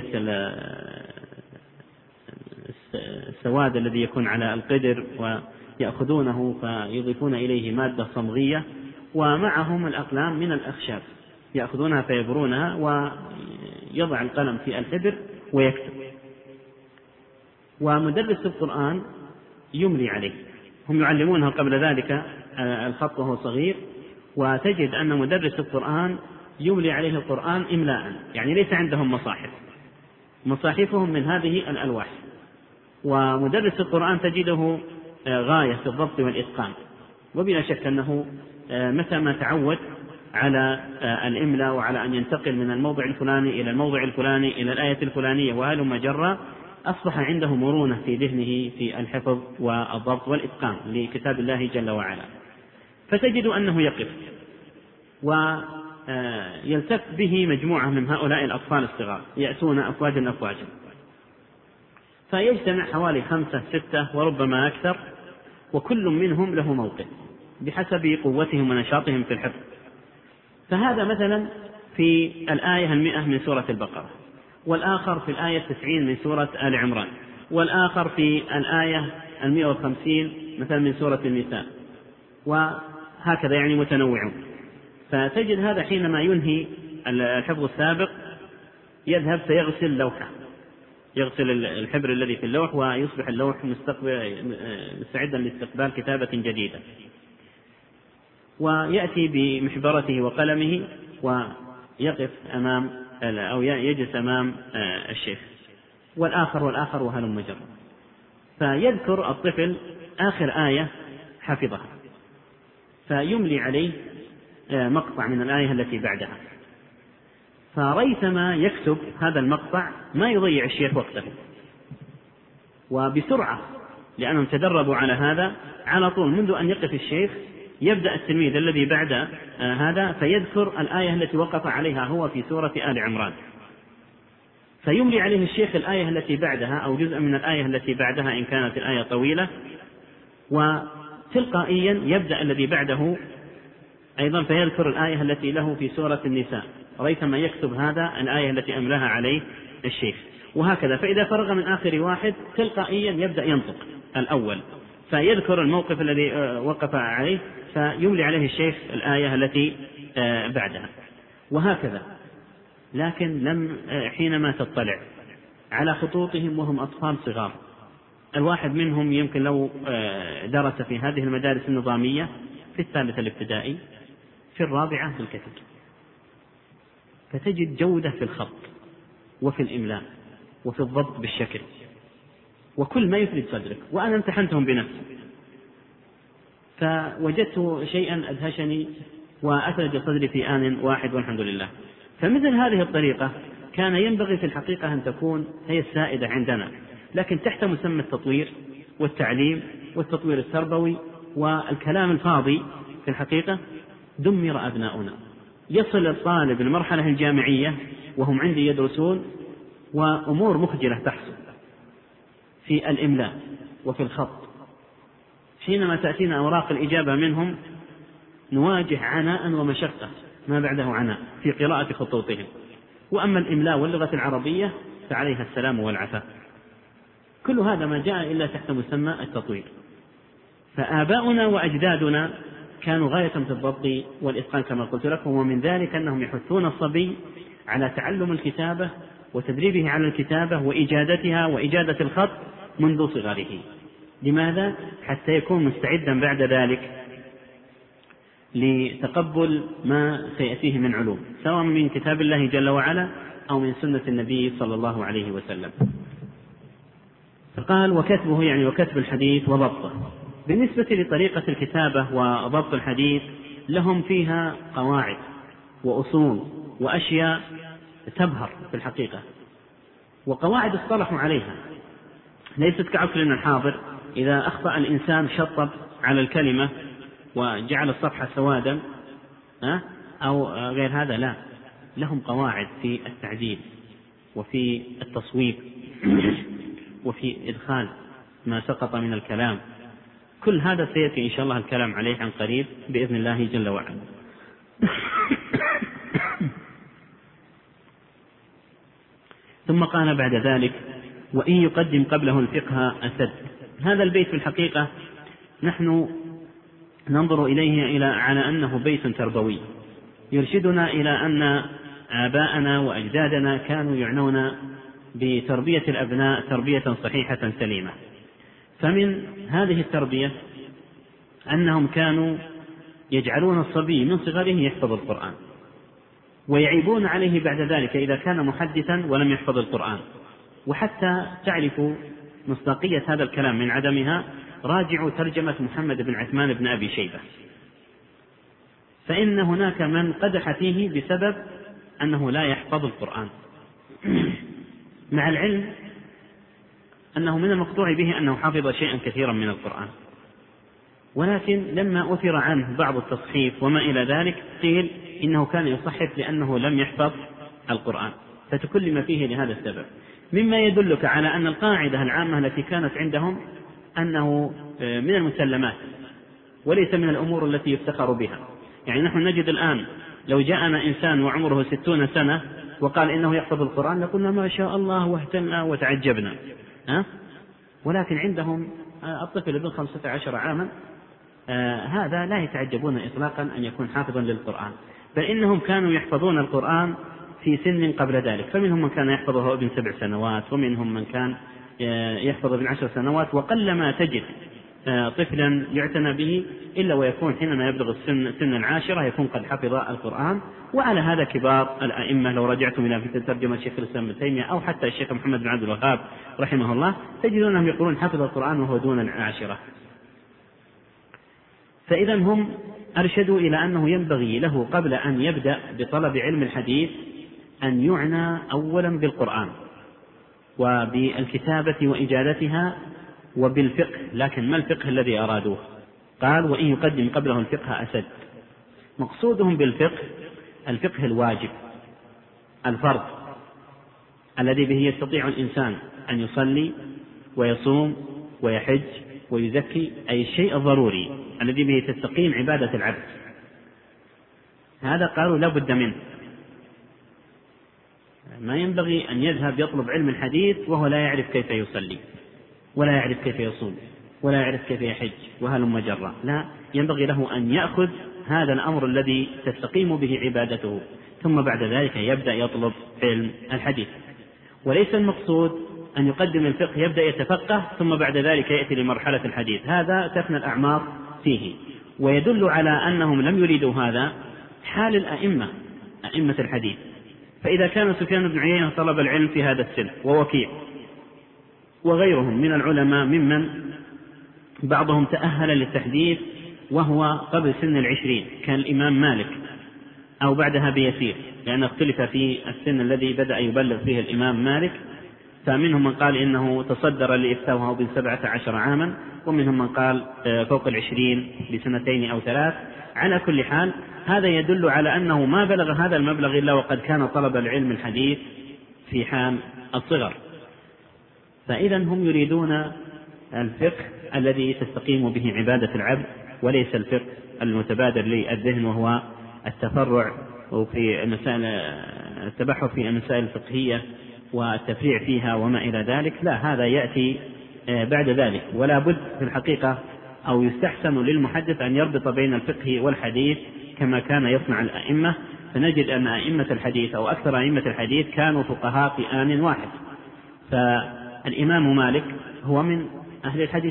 السواد الذي يكون على القدر، ويأخذونه فيضيفون إليه مادة صمغية، ومعهم الأقلام من الأخشاب يأخذونها فيبرونها، ويضع القلم في الحبر ويكتب. ومدرس القرآن يملي عليه، هم يعلمونه قبل ذلك الخط وهو صغير، وتجد أن مدرس القرآن يملي عليه القرآن إملاء، يعني ليس عندهم مصاحف، مصاحفهم من هذه الألواح. ومدرس القرآن تجده غاية في الضبط والإتقان، وبلا شك أنه متى ما تعود على الإملاء وعلى أن ينتقل من الموضع الفلاني إلى الموضع الفلاني إلى الآية الفلانية وهلم جرا، أصبح عنده مرونة في ذهنه في الحفظ والضبط والإتقان لكتاب الله جل وعلا. فتجد أنه يقف ويلتف به مجموعة من هؤلاء الأطفال الصغار يأتون أفواجا أفواجا، فيجتمع حوالي 5 6 وربما أكثر، وكل منهم له موقف بحسب قوتهم ونشاطهم في الحفظ. فهذا مثلا في الآية 100 من سورة البقرة، والآخر في الآية 90 من سورة آل عمران، والآخر في الآية 150 مثلا من سورة النساء، وهكذا يعني متنوعون. فتجد هذا حينما ينهي الحفظ السابق يذهب فيغسل لوحة، يغسل الحبر الذي في اللوح، ويصبح اللوح مستعدا لاستقبال كتابة جديدة، ويأتي بمحبرته وقلمه ويقف أمام أو يجلس أمام الشيخ، والآخر وهلم جرا. فيذكر الطفل آخر آية حفظها فيملي عليه مقطع من الآية التي بعدها، فريثما يكتب هذا المقطع ما يضيع الشيخ وقته، وبسرعة لأنهم تدربوا على هذا على طول منذ أن يقف الشيخ يبدأ التلميذ الذي بعد هذا فيذكر الآية التي وقف عليها هو في سورة آل عمران، فيملي عليه الشيخ الآية التي بعدها أو جزء من الآية التي بعدها إن كانت الآية طويلة، وتلقائيا يبدأ الذي بعده أيضا فيذكر الآية التي له في سورة النساء، ريثما يكتب هذا الآية التي أملاها عليه الشيخ، وهكذا. فإذا فرغ من آخر واحد تلقائيا يبدأ ينطق الأول فيذكر الموقف الذي وقف عليه فيملي عليه الشيخ الآية التي بعدها، وهكذا. لكن حينما تطلع على خطوطهم وهم أطفال صغار، الواحد منهم يمكن لو درس في هذه المدارس النظامية في 3 الابتدائي في 4 بالكثير، فتجد جودة في الخط وفي الإملاء وفي الضبط بالشكل وكل ما يفرد صدرك. وأنا امتحنتهم بنفسي فوجدت شيئا أدهشني وأثلج صدري في آن واحد والحمد لله. فمثل هذه الطريقة كان ينبغي في الحقيقة أن تكون هي السائدة عندنا، لكن تحت مسمى التطوير والتعليم والتطوير التربوي والكلام الفاضي في الحقيقة دمر أبناؤنا. يصل الطالب المرحلة الجامعية وهم عندي يدرسون وأمور مخجلة تحصل في الإملاء وفي الخط. حينما تأتينا أوراق الإجابة منهم نواجه عناء ومشقة ما بعده عناء في قراءة خطوطهم، وأما الإملاء واللغة العربية فعليها السلام والعفاء. كل هذا ما جاء إلا تحت مسمى التطوير. فآباؤنا وأجدادنا كانوا غاية في الضبط والإتقان كما قلت لكم، ومن ذلك أنهم يحثون الصبي على تعلم الكتابة وتدريبه على الكتابة وإجادتها وإجادة الخط منذ صغره. لماذا؟ حتى يكون مستعدا بعد ذلك لتقبل ما سيأتيه من علوم، سواء من كتاب الله جل وعلا أو من سنة النبي صلى الله عليه وسلم. فقال وكتبه يعني وكتب الحديث وضبطه. بالنسبة لطريقة الكتابة وضبط الحديث لهم فيها قواعد وأصول وأشياء تبهر في الحقيقة، وقواعد اصطلحوا عليها، ليست كعقلنا الحاضر إذا أخطأ الإنسان شطب على الكلمة وجعل الصفحة سوادا أو غير هذا، لا، لهم قواعد في التعديل وفي التصويب وفي إدخال ما سقط من الكلام. كل هذا سيأتي إن شاء الله الكلام عليه عن قريب بإذن الله جل وعلا. ثم قال بعد ذلك وإن يقدم قبله الفقه أسد. هذا البيت في الحقيقة نحن ننظر إليه على أنه بيت تربوي يرشدنا إلى أن آباءنا وأجدادنا كانوا يعنون بتربية الأبناء تربية صحيحة سليمة. فمن هذه التربية أنهم كانوا يجعلون الصبي من صغره يحفظ القرآن، ويعيبون عليه بعد ذلك إذا كان محدثا ولم يحفظ القرآن. وحتى تعرفوا مصداقية هذا الكلام من عدمها راجعوا ترجمة محمد بن عثمان بن أبي شيبة، فإن هناك من قدح فيه بسبب أنه لا يحفظ القرآن، مع العلم أنه من المقطوع به أنه حفظ شيئا كثيرا من القرآن، ولكن لما أثر عنه بعض التصحيف وما إلى ذلك قيل إنه كان يصحف لأنه لم يحفظ القرآن، فتكلم فيه لهذا السبب، مما يدلك على أن القاعدة العامة التي كانت عندهم أنه من المسلمات وليس من الأمور التي يفتخر بها. يعني نحن نجد الآن لو جاءنا إنسان وعمره 60 سنة وقال إنه يحفظ القرآن لقلنا ما شاء الله واهتمنا وتعجبنا، ولكن عندهم الطفل ابن 15 عاما هذا لا يتعجبون إطلاقا أن يكون حافظا للقرآن، بل إنهم كانوا يحفظون القرآن في سن قبل ذلك، فمنهم من كان يحفظه ابن 7 سنوات، ومنهم من كان يحفظ ابن 10 سنوات، وقلما تجد طفلا يعتنى به إلا ويكون حينما يبلغ سن 10 يكون قد حفظ القرآن. وعلى هذا كبار الأئمة، لو رجعتم إلى في ترجمة شيخ الإسلام ابن تيمية أو حتى الشيخ محمد بن عبد الوهاب رحمه الله تجدونهم يقولون حفظ القرآن وهو دون 10. فإذا هم أرشدوا إلى أنه ينبغي له قبل أن يبدأ بطلب علم الحديث أن يعنى أولا بالقرآن وبالكتابة وإجادتها وبالفقه، لكن ما الفقه الذي أرادوه؟ قال وإن يقدم قبله الفقه أسد. مقصودهم بالفقه الفقه الواجب الفرض الذي به يستطيع الإنسان أن يصلي ويصوم ويحج ويزكي، أي الشيء الضروري الذي به تستقيم عبادة العبد، هذا قالوا لا بد منه. ما ينبغي أن يذهب يطلب علم الحديث وهو لا يعرف كيف يصلي ولا يعرف كيف يصوم ولا يعرف كيف يحج وهلم جرا، لا، ينبغي له أن يأخذ هذا الأمر الذي تستقيم به عبادته ثم بعد ذلك يبدأ يطلب علم الحديث. وليس المقصود أن يقدم الفقه يبدأ يتفقه ثم بعد ذلك يأتي لمرحلة الحديث، هذا تفنى الأعمار فيه. ويدل على أنهم لم يريدوا هذا حال الأئمة أئمة الحديث، فإذا كان سفيان بن عيينة طلب العلم في هذا السن ووكيع وغيرهم من العلماء ممن بعضهم تأهل للتحديث وهو قبل سن 20 كان الإمام مالك أو بعدها بيسير، لأن اختلف في السن الذي بدأ يبلغ فيه الإمام مالك، فمنهم من قال إنه تصدر لإفتاء وهو بن 17 عاما، ومنهم من قال فوق 20 ب2 أو 3. على كل حال هذا يدل على أنه ما بلغ هذا المبلغ إلا وقد كان طلب العلم الحديث في حال الصغر. فإذا هم يريدون الفقه الذي تستقيم به عبادة العبد، وليس الفقه المتبادر للذهن وهو التفرع وفي المسائل التبحث في المسائل الفقهية والتفريع فيها وما إلى ذلك، لا، هذا يأتي بعد ذلك. ولا بد في الحقيقة أو يستحسن للمحدث أن يربط بين الفقه والحديث كما كان يصنع الأئمة، فنجد أن أئمة الحديث أو أكثر أئمة الحديث كانوا فقهاء في آن واحد. فالإمام مالك هو من أهل الحديث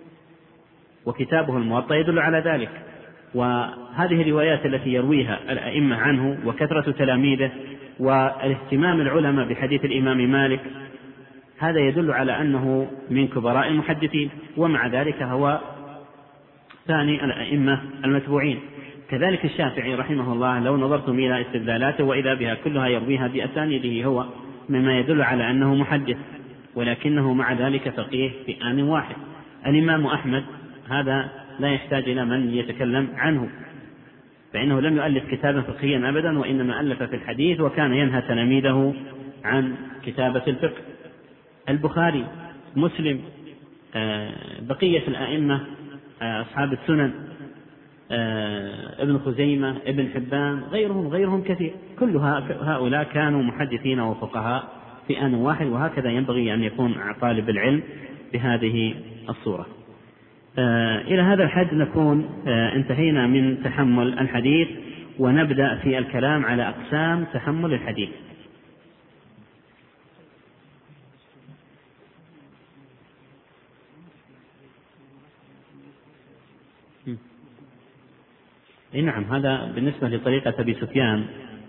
وكتابه الموطأ يدل على ذلك، وهذه الروايات التي يرويها الأئمة عنه وكثرة تلاميذه والاهتمام العلماء بحديث الإمام مالك هذا يدل على أنه من كبراء المحدثين، ومع ذلك هو ثاني الأئمة المتبوعين. كذلك الشافعي رحمه الله لو نظرتم إلى استدلالاته وإذا بها كلها يرويها بأسانيده هو، مما يدل على أنه محدث، ولكنه مع ذلك فقيه في آن واحد. الإمام أحمد هذا لا يحتاج إلى من يتكلم عنه، فإنه لم يؤلف كتابا فقهيا أبدا، وإنما ألف في الحديث وكان ينهى تلاميذه عن كتابة الفقه. البخاري، مسلم، بقية الأئمة أصحاب السنن، ابن خزيمة، ابن حبان، غيرهم كثير، كل هؤلاء كانوا محدثين وفقهاء في آن واحد، وهكذا ينبغي أن يكون طالب العلم بهذه الصورة. إلى هذا الحد نكون انتهينا من تحمل الحديث، ونبدأ في الكلام على أقسام تحمل الحديث. نعم، هذا بالنسبة لطريقة أبي سفيان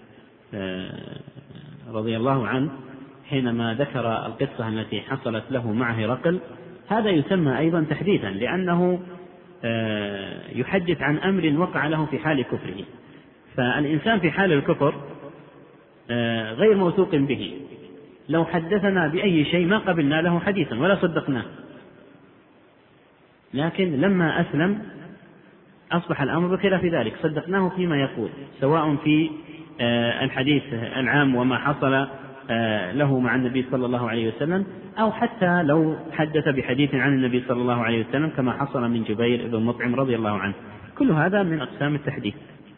رضي الله عنه حينما ذكر القصة التي حصلت له مع هرقل، هذا يسمى أيضا تحديثا، لأنه يحدث عن أمر وقع له في حال كفره. فالإنسان في حال الكفر غير موثوق به، لو حدثنا بأي شيء ما قبلنا له حديثا ولا صدقناه، لكن لما أسلم أصبح الأمر بخلاف ذلك، صدقناه فيما يقول، سواء في الحديث العام وما حصل له مع النبي صلى الله عليه وسلم، أو حتى لو حدث بحديث عن النبي صلى الله عليه وسلم كما حصل من جبير بن مطعم رضي الله عنه. كل هذا من أقسام التحديث.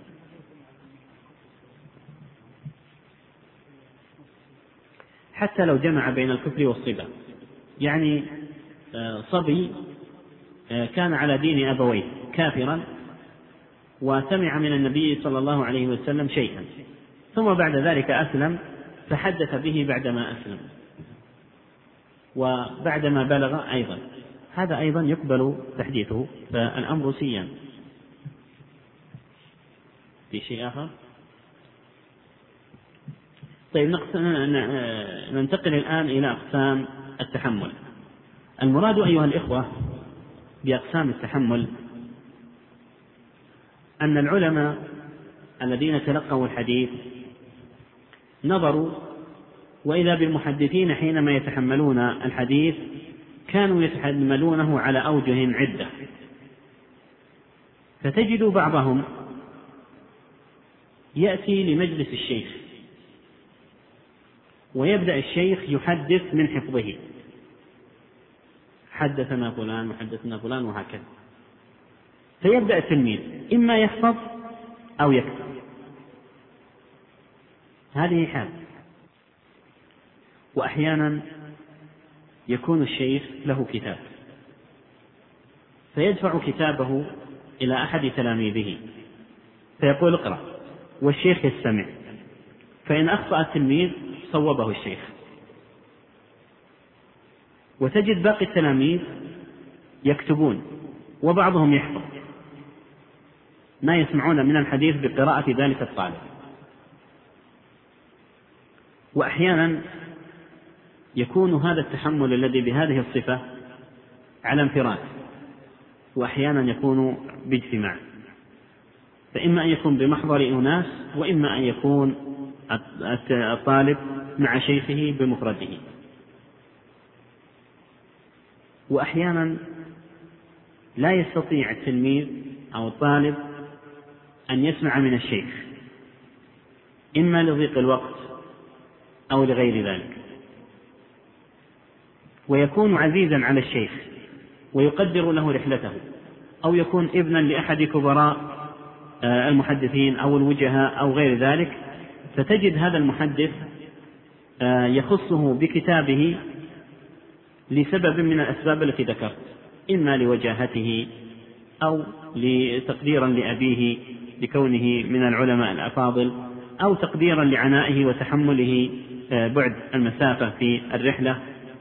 حتى لو جمع بين الكفر والصبا، يعني صبي كان على دين أبويه كافرا وسمع من النبي صلى الله عليه وسلم شيئا، ثم بعد ذلك أسلم فحدث به بعدما أسلم وبعدما بلغ أيضا، هذا أيضا يقبل تحديثه، فالأمر سيان. في شيء آخر؟ طيب ننتقل الآن إلى أقسام التحمل. المراد أيها الإخوة بأقسام التحمل أن العلماء الذين تلقوا الحديث نظروا، وإذا بالمحدثين حينما يتحملون الحديث كانوا يتحملونه على أوجه عدة، فتجد بعضهم يأتي لمجلس الشيخ ويبدأ الشيخ يحدث من حفظه، حدثنا فلان وحدثنا فلان وهكذا، فيبدأ التلميذ إما يحفظ أو يكتب، هذه حال. وأحيانا يكون الشيخ له كتاب فيدفع كتابه إلى أحد تلاميذه فيقول اقرأ، والشيخ يستمع، فإن أخطأ التلميذ صوبه الشيخ. وتجد باقي التلاميذ يكتبون وبعضهم يحفظ، ما يسمعون من الحديث بقراءة ذلك الطالب. وأحيانا يكون هذا التحمل الذي بهذه الصفة على انفراد، وأحيانا يكون باجتماع، فإما أن يكون بمحضر أناس وإما أن يكون الطالب مع شيخه بمفرده. وأحيانا لا يستطيع التلميذ أو الطالب أن يسمع من الشيخ، إما لضيق الوقت أو لغير ذلك، ويكون عزيزا على الشيخ ويقدر له رحلته، أو يكون ابنا لأحد كبراء المحدثين أو الوجهاء أو غير ذلك، فتجد هذا المحدث يخصه بكتابه لسبب من الأسباب التي ذكرت، إما لوجاهته أو لتقديرا لأبيه لكونه من العلماء الأفاضل، أو تقديرا لعنائه وتحمله بعد المسافة في الرحلة.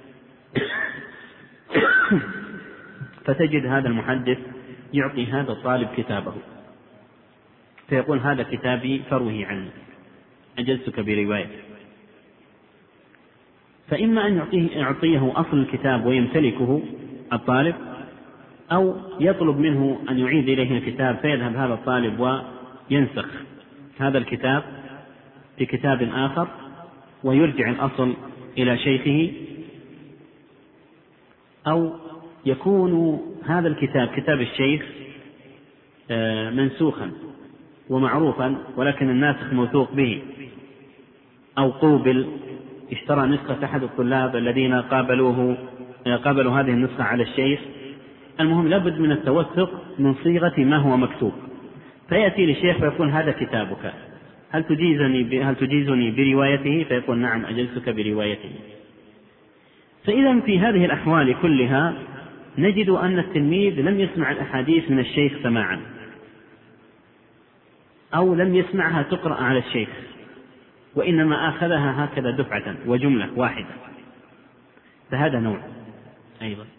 فتجد هذا المحدث يعطي هذا الطالب كتابه فيقول هذا كتابي فروه عني، أجزتك بروايته. فإما أن يعطيه أصل الكتاب ويمتلكه الطالب، أو يطلب منه أن يعيد إليه الكتاب فيذهب هذا الطالب وينسخ هذا الكتاب في كتاب آخر ويرجع الأصل إلى شيخه، أو يكون هذا الكتاب كتاب الشيخ منسوخا ومعروفا ولكن الناسخ موثوق به، أو قوبل، اشترى نسخة أحد الطلاب الذين قابلوا هذه النسخة على الشيخ. المهم لابد من التوثق من صيغة ما هو مكتوب، فيأتي للشيخ فيقول هذا كتابك، هل تجيزني بروايته؟ فيقول نعم أجزتك بروايته. فإذا في هذه الأحوال كلها نجد أن التلميذ لم يسمع الأحاديث من الشيخ سماعا، أو لم يسمعها تقرأ على الشيخ، وإنما أخذها هكذا دفعة وجملة واحدة، فهذا نوع أيضا.